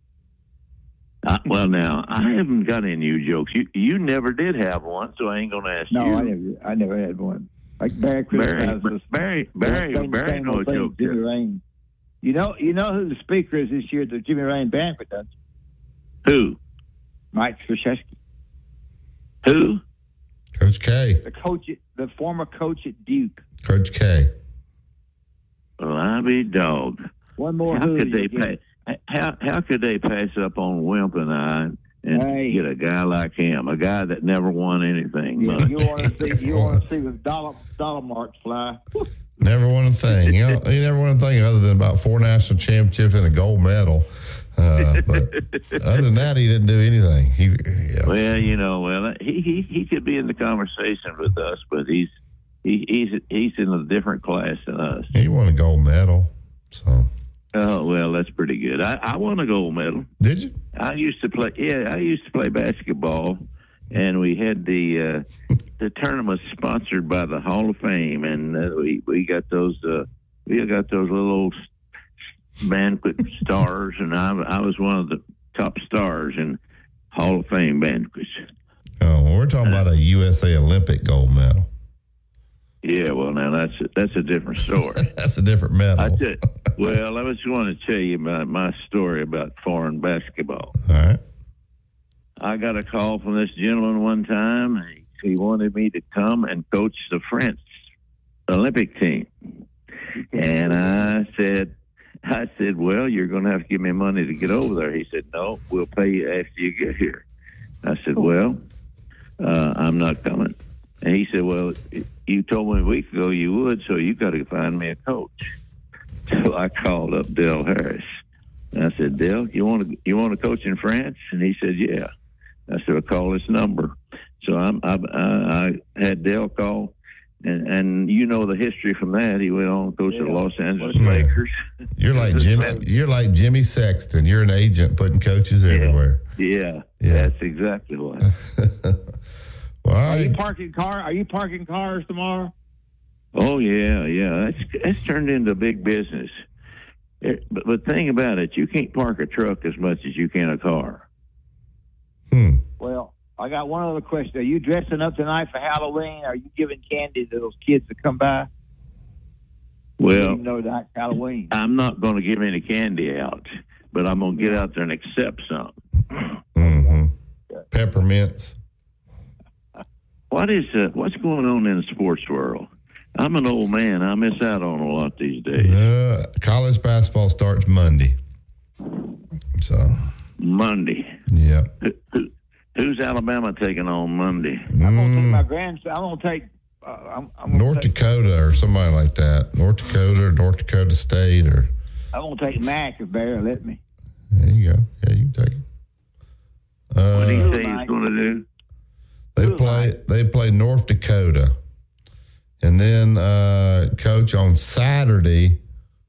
Uh, well, now, I haven't got any new jokes. You you never did have one, so I ain't going to ask No, you. I never, I never had one. Like Barry Barry, criticizes us. Barry, Barry, Same- Barry same knows old thing, jokes. Jimmy Rain. You know, you know who the speaker is this year at the Jimmy Rain banquet, doesn't you? Who? Mike Krzyzewski. Who? Coach K. The coach, at, the former coach at Duke. Coach K. Well, I be dog. One more. How who could you they get. pay? How how could they pass up on Wimp and I and Hey. get a guy like him, a guy that never won anything? Yeah, much? you want to see, you want to see the dollar dollar marks fly. Never won a thing. You know, he never won a thing other than about four national championships and a gold medal. Uh, but other than that, he didn't do anything. He, yeah. Well, you know, well, he, he he could be in the conversation with us, but he's he, he's he's in a different class than us. He won a gold medal. So. Oh, well, that's pretty good. I, I won a gold medal. Did you? I used to play. Yeah, I used to play basketball, and we had the uh, the tournament sponsored by the Hall of Fame, and uh, we we got those uh, we got those little banquet stars, and I I was one of the top stars in Hall of Fame banquets. Oh, well, we're talking about a U S A Olympic gold medal. Yeah, well, now that's a, that's a different story. That's a different medal. I tell, well, I was going to tell you about my story about foreign basketball. All right. I got a call from this gentleman one time. He, he wanted me to come and coach the French Olympic team, and I said, I said, well, you're going to have to give me money to get over there. He said, no, we'll pay you after you get here. I said, well, uh, I'm not coming. And he said, well, you told me a week ago you would, so you got to find me a coach. So I called up Dale Harris. And I said, Dale, you want to you want to coach in France? And he said, yeah. I said, I'll call this number. So I'm, I, I, I had Dale call, and, and you know the history from that. He went on to coach yeah. the Los Angeles yeah. Lakers. You're like Jimmy. You're like Jimmy Sexton. You're an agent putting coaches yeah. everywhere. Yeah, yeah, that's exactly what. Well, are you parking car? Are you parking cars tomorrow? Oh yeah, yeah. That's that's turned into big business. It, but the thing about it, you can't park a truck as much as you can a car. Hmm. Well, I got one other question. Are you dressing up tonight for Halloween? Are you giving candy to those kids that come by? Well, you know that's Halloween. I'm not going to give any candy out, but I'm going to get out there and accept some. Mm-hmm. Peppermints. What is uh, what's going on in the sports world? I'm an old man. I miss out on a lot these days. Uh, college basketball starts Monday. So Monday. Yeah. Who, who, who's Alabama taking on Monday? I'm gonna take my grandson. I'm gonna take uh, I'm, I'm gonna North take, Dakota or somebody like that. North Dakota or North Dakota State or. I'm gonna take Mac if Barry let me. There you go. Yeah, you can take it. Uh, what do you say he's going to do? They play. They play North Dakota, and then uh, coach on Saturday.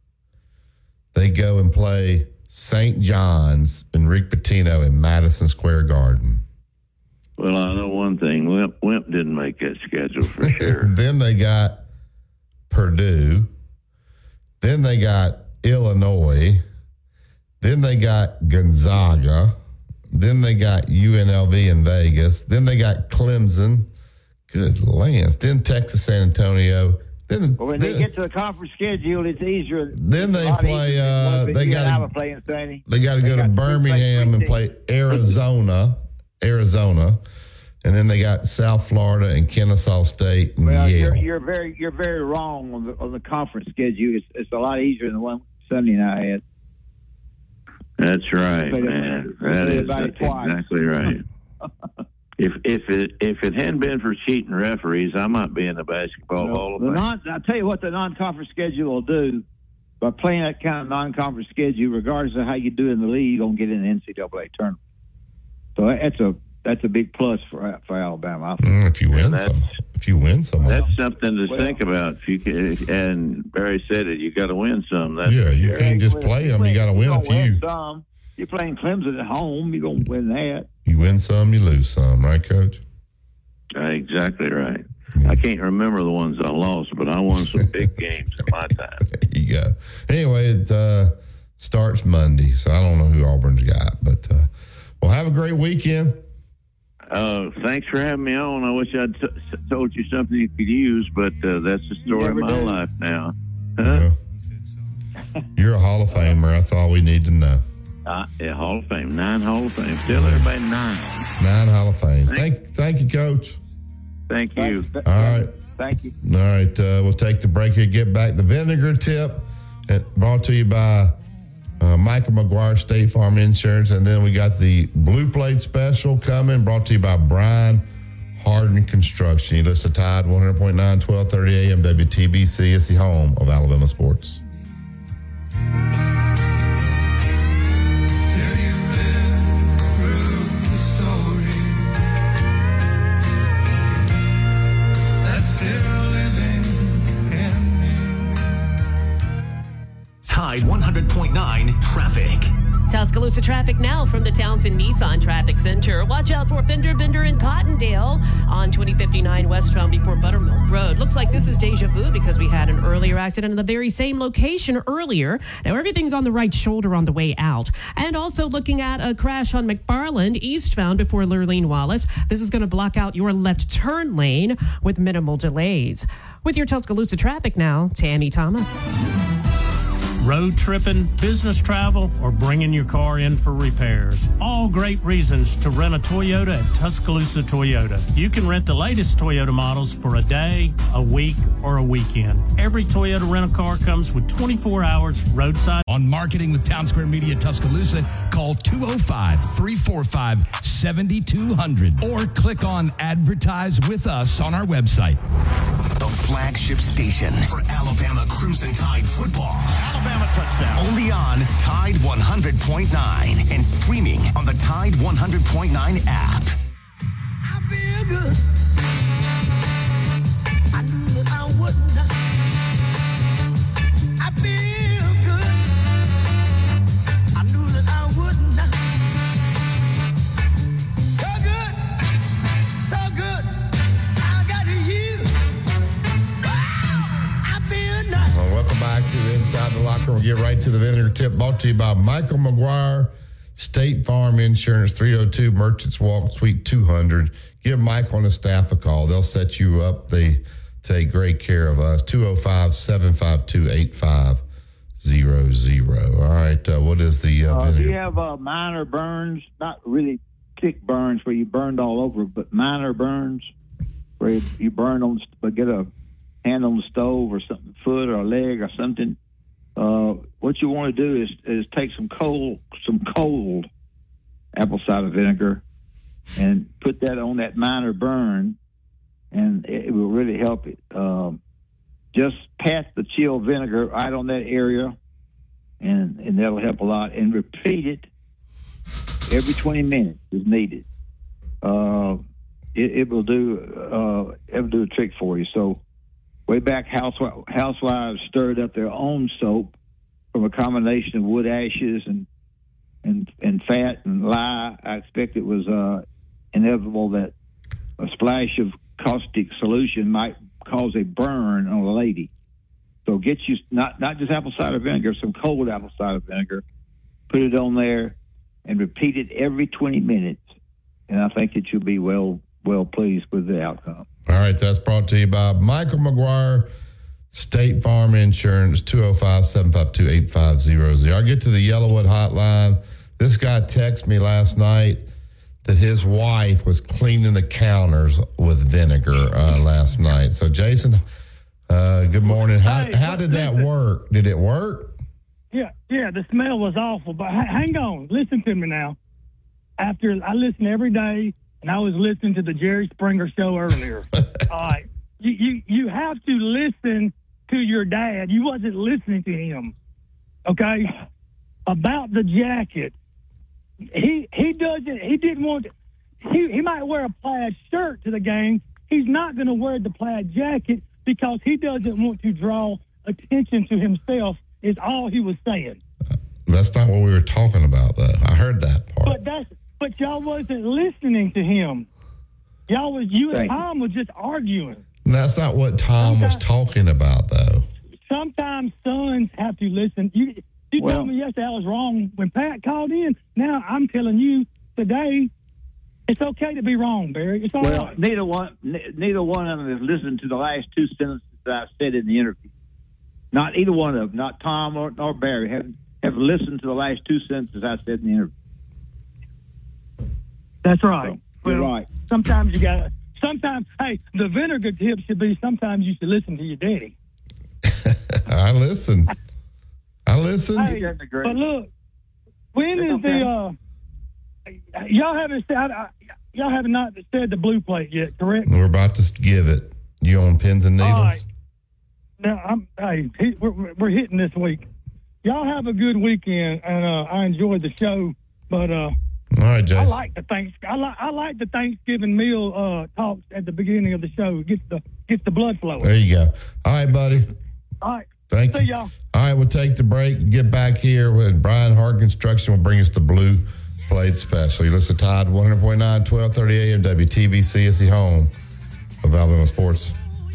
They go and play Saint John's and Rick Pitino in Madison Square Garden. Well, I know one thing. Wimp, Wimp didn't make that schedule for sure. Then they got Purdue. Then they got Illinois. Then they got Gonzaga. Then they got U N L V in Vegas. Then they got Clemson. Good lands. Then Texas San Antonio. Then well, when then, they get to the conference schedule, it's easier. Then they play. Uh, they got to. They got to go to Birmingham and play Arizona. Arizona, and then they got South Florida and Kennesaw State and well, Yale. You're, you're very you're very wrong on the on the conference schedule. It's, it's a lot easier than the one Sunday night had. That's right, man. That is that's exactly right. if if it if it hadn't been for cheating referees, I might be in the basketball well, hall of the fame. non, I'll tell you what the non-conference schedule will do. By playing that kind of non-conference schedule, regardless of how you do in the league, you're gonna get in the N C double A tournament. So that's a that's a big plus for for Alabama. Mm, if you win some, if you win some, that's something to well, think about. If you can, and Barry said it, you got to win some. That's yeah, you can't just play them. You got to win a few. Win some. You're playing Clemson at home. You're gonna win that. You win some, you lose some, right, Coach? Uh, exactly right. Yeah. I can't remember the ones I lost, but I won some big games in my time. There you go. Anyway, it uh, starts Monday, so I don't know who Auburn's got, but uh, well, have a great weekend. Uh, thanks for having me on. I wish I'd t- told you something you could use, but uh, that's the story of my did. life now. Huh? Yeah. You're a Hall of Famer. That's all we need to know. Uh, yeah, Hall of Fame. Nine Hall of Fame. Still everybody nine. Nine Hall of Fame. Thank, thank you, Coach. Thank you. Thanks. All right. Thank you. All right. Uh, we'll take the break here. Get back the vinegar tip. Brought to you by uh, Michael McGuire State Farm Insurance. And then we got the Blue Plate Special coming. Brought to you by Brian Harden Construction. You listen to Tide one hundred point nine, twelve thirty a.m. W T B C. It's the home of Alabama sports. Tide one hundred point nine traffic. Tuscaloosa traffic now from the Townsend Nissan Traffic Center. Watch out for fender bender in Cottondale on twenty fifty-nine westbound before Buttermilk Road. Looks like this is deja vu because we had an earlier accident in the very same location earlier. Now everything's on the right shoulder on the way out. And also looking at a crash on McFarland eastbound before Lurleen Wallace. This is going to block out your left turn lane with minimal delays. With your Tuscaloosa traffic now, Tammy Thomas. Road tripping, business travel, or bringing your car in for repairs. All great reasons to rent a Toyota at Tuscaloosa Toyota. You can rent the latest Toyota models for a day, a week, or a weekend. Every Toyota rental-car comes with twenty-four hours roadside. On Marketing with Town Square Media Tuscaloosa, call two oh five, three four five, seven two zero zero or click on Advertise with Us on our website. The flagship station for Alabama Crimson Tide football. Alabama touchdown. Only on Tide one hundred point nine and streaming on the Tide one hundred point nine app. I feel good. I knew that I wouldn't. I feel good. I knew that I wouldn't. So good. So good. I got you. Wow. I feel nice. Well, welcome back to the Inside the Locker Room. We'll get right to the vendor tip brought to you by Michael McGuire, State Farm Insurance, three oh two Merchants Walk, Suite two hundred. Give Michael and the staff a call. They'll set you up. They take great care of us. two oh five, seven five two, eight five zero zero. All right. Uh, what is the uh, Uh, vendor? do you have uh, minor burns? Not really thick burns where you burned all over, but minor burns where you, you burn on, but get a hand on the stove or something, foot or a leg or something. Uh, what you want to do is is take some cold some cold apple cider vinegar and put that on that minor burn, and it, it will really help it. Um, just pat the chill vinegar right on that area, and and that'll help a lot. And repeat it every twenty minutes is needed. Uh, it, it will do uh, it will do a trick for you. So. Way back, housewives, housewives stirred up their own soap from a combination of wood ashes and and and fat and lye. I expect it was uh, inevitable that a splash of caustic solution might cause a burn on a lady. So get you not not just apple cider vinegar, some cold apple cider vinegar. Put it on there and repeat it every twenty minutes, and I think that you'll be well well pleased with the outcome. All right, that's brought to you by Michael McGuire, State Farm Insurance, two oh five, seven five two, eight five zero zero. I'll get to the Yellowwood hotline. This guy texted me last night that his wife was cleaning the counters with vinegar uh, last night. So, Jason, uh, good morning. How, Hey, how did that work? Did it work? Yeah, yeah, the smell was awful. But ha- hang on, listen to me now. After I listen every day, and I was listening to the Jerry Springer show earlier. All right, you, you you have to listen to your dad. You wasn't listening to him, okay? About the jacket, he he doesn't. He didn't want. To, he he might wear a plaid shirt to the game. He's not going to wear the plaid jacket because he doesn't want to draw attention to himself. Is all he was saying. That's not what we were talking about, though. I heard that part. But that's but y'all wasn't listening to him. Y'all was you and Tom was just arguing. That's not what Tom was talking about, though. Sometimes sons have to listen. You you Well- told me yesterday I was wrong when Pat called in. Now I'm telling you today, it's okay to be wrong, Barry. It's all Well, right. neither one, ne- neither one of them has listened to the last two sentences that I said in the interview. Not either one of them, not Tom or, nor Barry, have have listened to the last two sentences I said in the interview. That's right. You're Well, right. Sometimes you got to. Sometimes, hey, the vinegar tip should be. Sometimes you should listen to your daddy. I listened. I listened. Hey, but look, when is the uh, y'all haven't said I, I, y'all have not said the blue plate yet, correct? We're about to give it. You on pins and needles? All right. Now I'm hey, he- we're, we're hitting this week. Y'all have a good weekend, and uh, I enjoyed the show. But uh, All right, I Jason. like the thanks. I like I like the Thanksgiving meal uh, talks at the beginning of the show. It gets the gets the blood flowing. There you go. All right, buddy. All right. Thank See you. y'all. All right, we'll take the break. Get back here with Brian Hart Construction. Will bring us the Blue Plate Special. You listen to Tide one hundred point nine, twelve thirty A M W T V C is the home of Alabama Sports.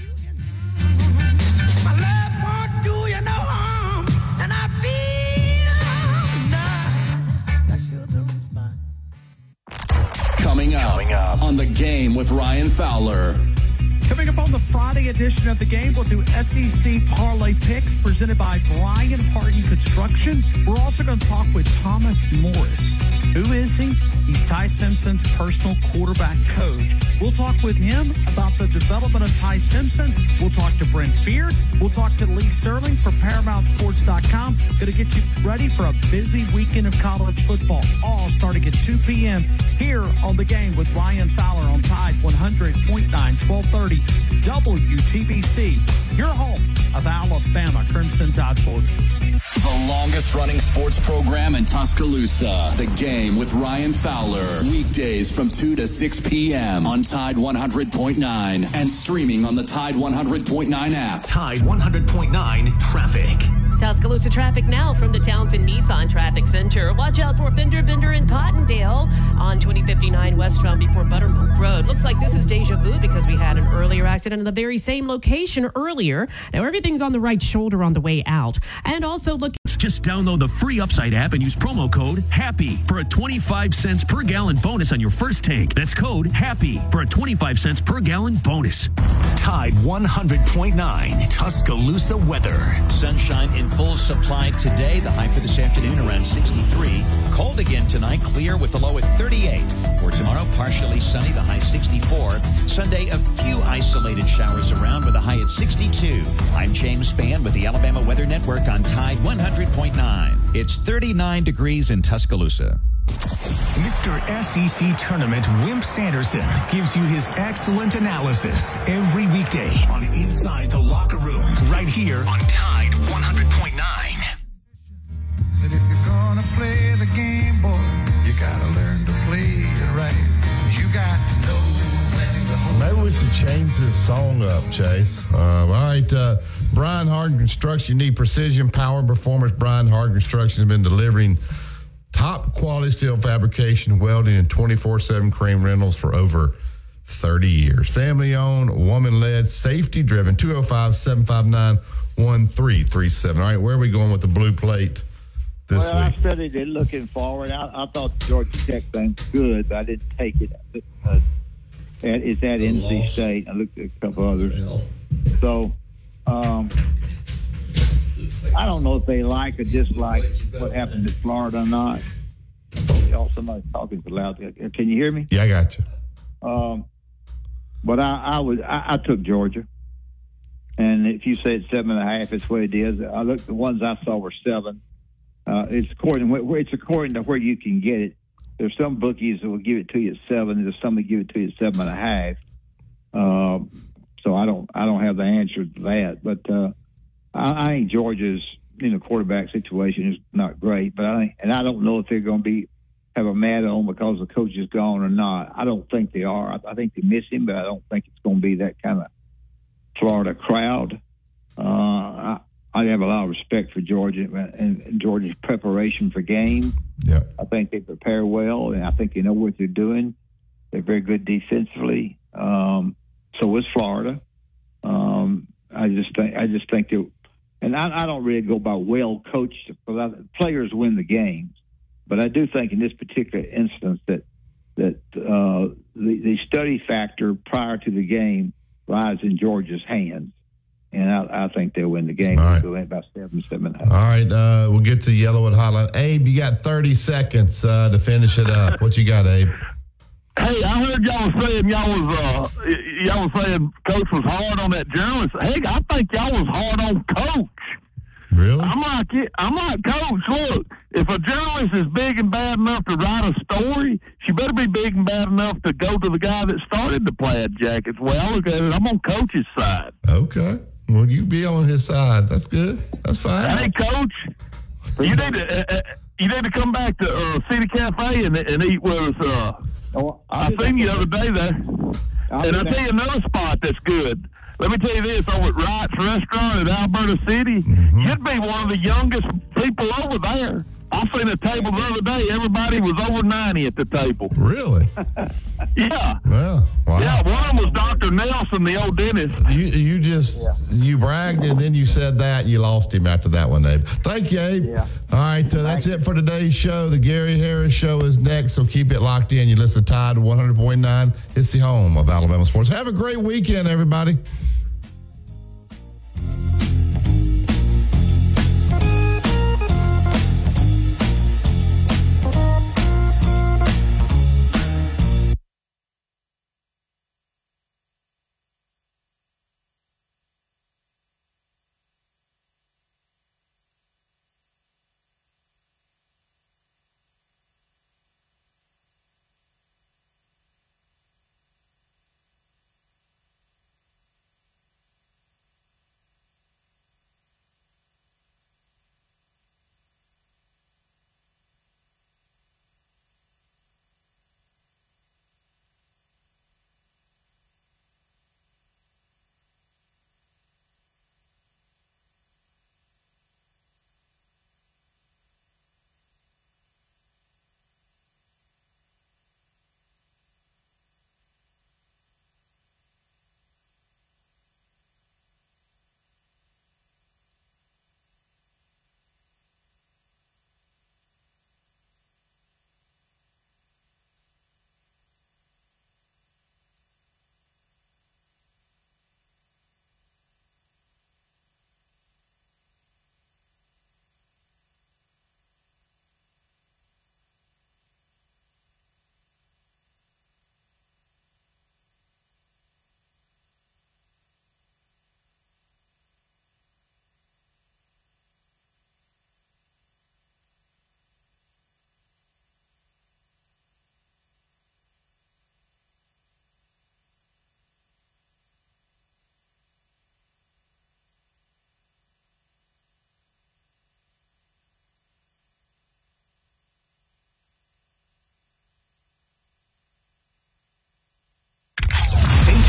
Coming up, Coming up on The Game with Ryan Fowler. Coming up on the Friday edition of The Game, we'll do S E C Parlay Picks presented by Brian Harden Construction. We're also going to talk with Thomas Morris. Who is he? He's Ty Simpson's personal quarterback coach. We'll talk with him about the development of Ty Simpson. We'll talk to Brent Beard. We'll talk to Lee Sterling for Paramount Sports dot com. Going to get you ready for a busy weekend of college football, all starting at two p.m. here on The Game with Ryan Fowler on Tide one hundred point nine, twelve thirty W T B C, your home of Alabama Crimson Tide Sport. The longest running sports program in Tuscaloosa. The Game with Ryan Fowler. Weekdays from two to six p.m. on Tide one hundred point nine and streaming on the Tide one hundred point nine app. Tide one hundred point nine Traffic. Tuscaloosa traffic now from the Townsend Nissan Traffic Center. Watch out for Fender Bender in Cottondale on twenty fifty-nine westbound before Buttermilk Road. Looks like this is deja vu because we had an earlier accident in the very same location earlier. Now everything's on the right shoulder on the way out. And also look. Just download the free Upside app and use promo code HAPPY for a twenty-five cents per gallon bonus on your first tank. That's code HAPPY for a twenty-five cents per gallon bonus. Tide one hundred point nine Tuscaloosa weather. Sunshine in full supply today. The high for this afternoon around sixty-three. Cold again tonight, clear with the low at thirty-eight. For tomorrow, partially sunny, the high sixty-four. Sunday, a few isolated showers around with a high at sixty-two. I'm James Spann with the Alabama Weather Network on Tide one hundred point nine. It's thirty-nine degrees in Tuscaloosa. Mister S E C Tournament Wimp Sanderson gives you his excellent analysis every weekday on Inside the Locker Room, right here on Tide one hundred point nine. Said if you're gonna play the game, boy, you gotta learn to play it right. You got to know when to hold. Maybe we should change this song up, Chase. Uh, all right, uh, Brian Harden Construction. You need precision, power, performance. Brian Harden Construction has been delivering top quality steel fabrication, welding, and twenty-four seven crane rentals for over thirty years. Family owned, woman led, safety driven. two oh five, seven five nine, one three three seven. All right, where are we going with the blue plate this well, week? I studied it looking forward. I, I thought the Georgia Tech thing was good, but I didn't take it. Uh, it's at N C State. I looked at a couple others. So, um, I don't know if they like or dislike what happened in Florida or not. Y'all, somebody's talking too loud. Can you hear me? Yeah, I got you. Um, but I, I was I, I took Georgia, and if you say it's seven and a half, it's what it is. I looked. The ones I saw were seven. Uh, it's according it's according to where you can get it. There's some bookies that will give it to you at seven. There's some that give it to you at seven and a half. Uh, so I don't I don't have the answer to that, but. Uh, I think Georgia's you know quarterback situation is not great, but I think, and I don't know if they're going to be have a mad on because the coach is gone or not. I don't think they are. I, I think they miss him, but I don't think it's going to be that kind of Florida crowd. Uh, I, I have a lot of respect for Georgia and, and Georgia's preparation for games. Yeah, I think they prepare well, and I think they know what they're doing. They're very good defensively. Um, so is Florida. Um, I just think I just think that. And I, I don't really go by well coached. Players win the games, but I do think in this particular instance that that uh, the, the study factor prior to the game lies in Georgia's hands, and I, I think they'll win the game. All right. They'll win about seven, seven and a half. All right, uh, we'll get to the Yellowwood Hotline. Abe, you got thirty seconds uh, to finish it up. What you got, Abe? Hey, I heard y'all saying y'all was uh, y'all was saying Coach was hard on that journalist. Heck, I think y'all was hard on Coach. Really? I'm like it. I'm like Coach. Look, if a journalist is big and bad enough to write a story, she better be big and bad enough to go to the guy that started the plaid jackets. Well, I look at it. I'm on Coach's side. Okay. Well, you be on his side. That's good. That's fine. Hey, Coach, you need to uh, you need to come back to uh, City Cafe and, and eat with us. Uh, Oh, I seen you the other day there. I'll and be I'll back. tell you another spot that's good. let me tell you this, over at Wright's Restaurant at Alberta City, mm-hmm. you'd be one of the youngest people over there. I seen a table the other day. Everybody was over ninety at the table. Really? Yeah. Well, wow. Yeah, one of them was Doctor Nelson, the old dentist. You you just, yeah. you bragged and then you said that. You lost him after that one, Abe. Thank you, Abe. Yeah. All right, uh, that's it for today's show. The Gary Harris Show is next, so keep it locked in. You listen to Tide one hundred point nine. It's the home of Alabama sports. Have a great weekend, everybody.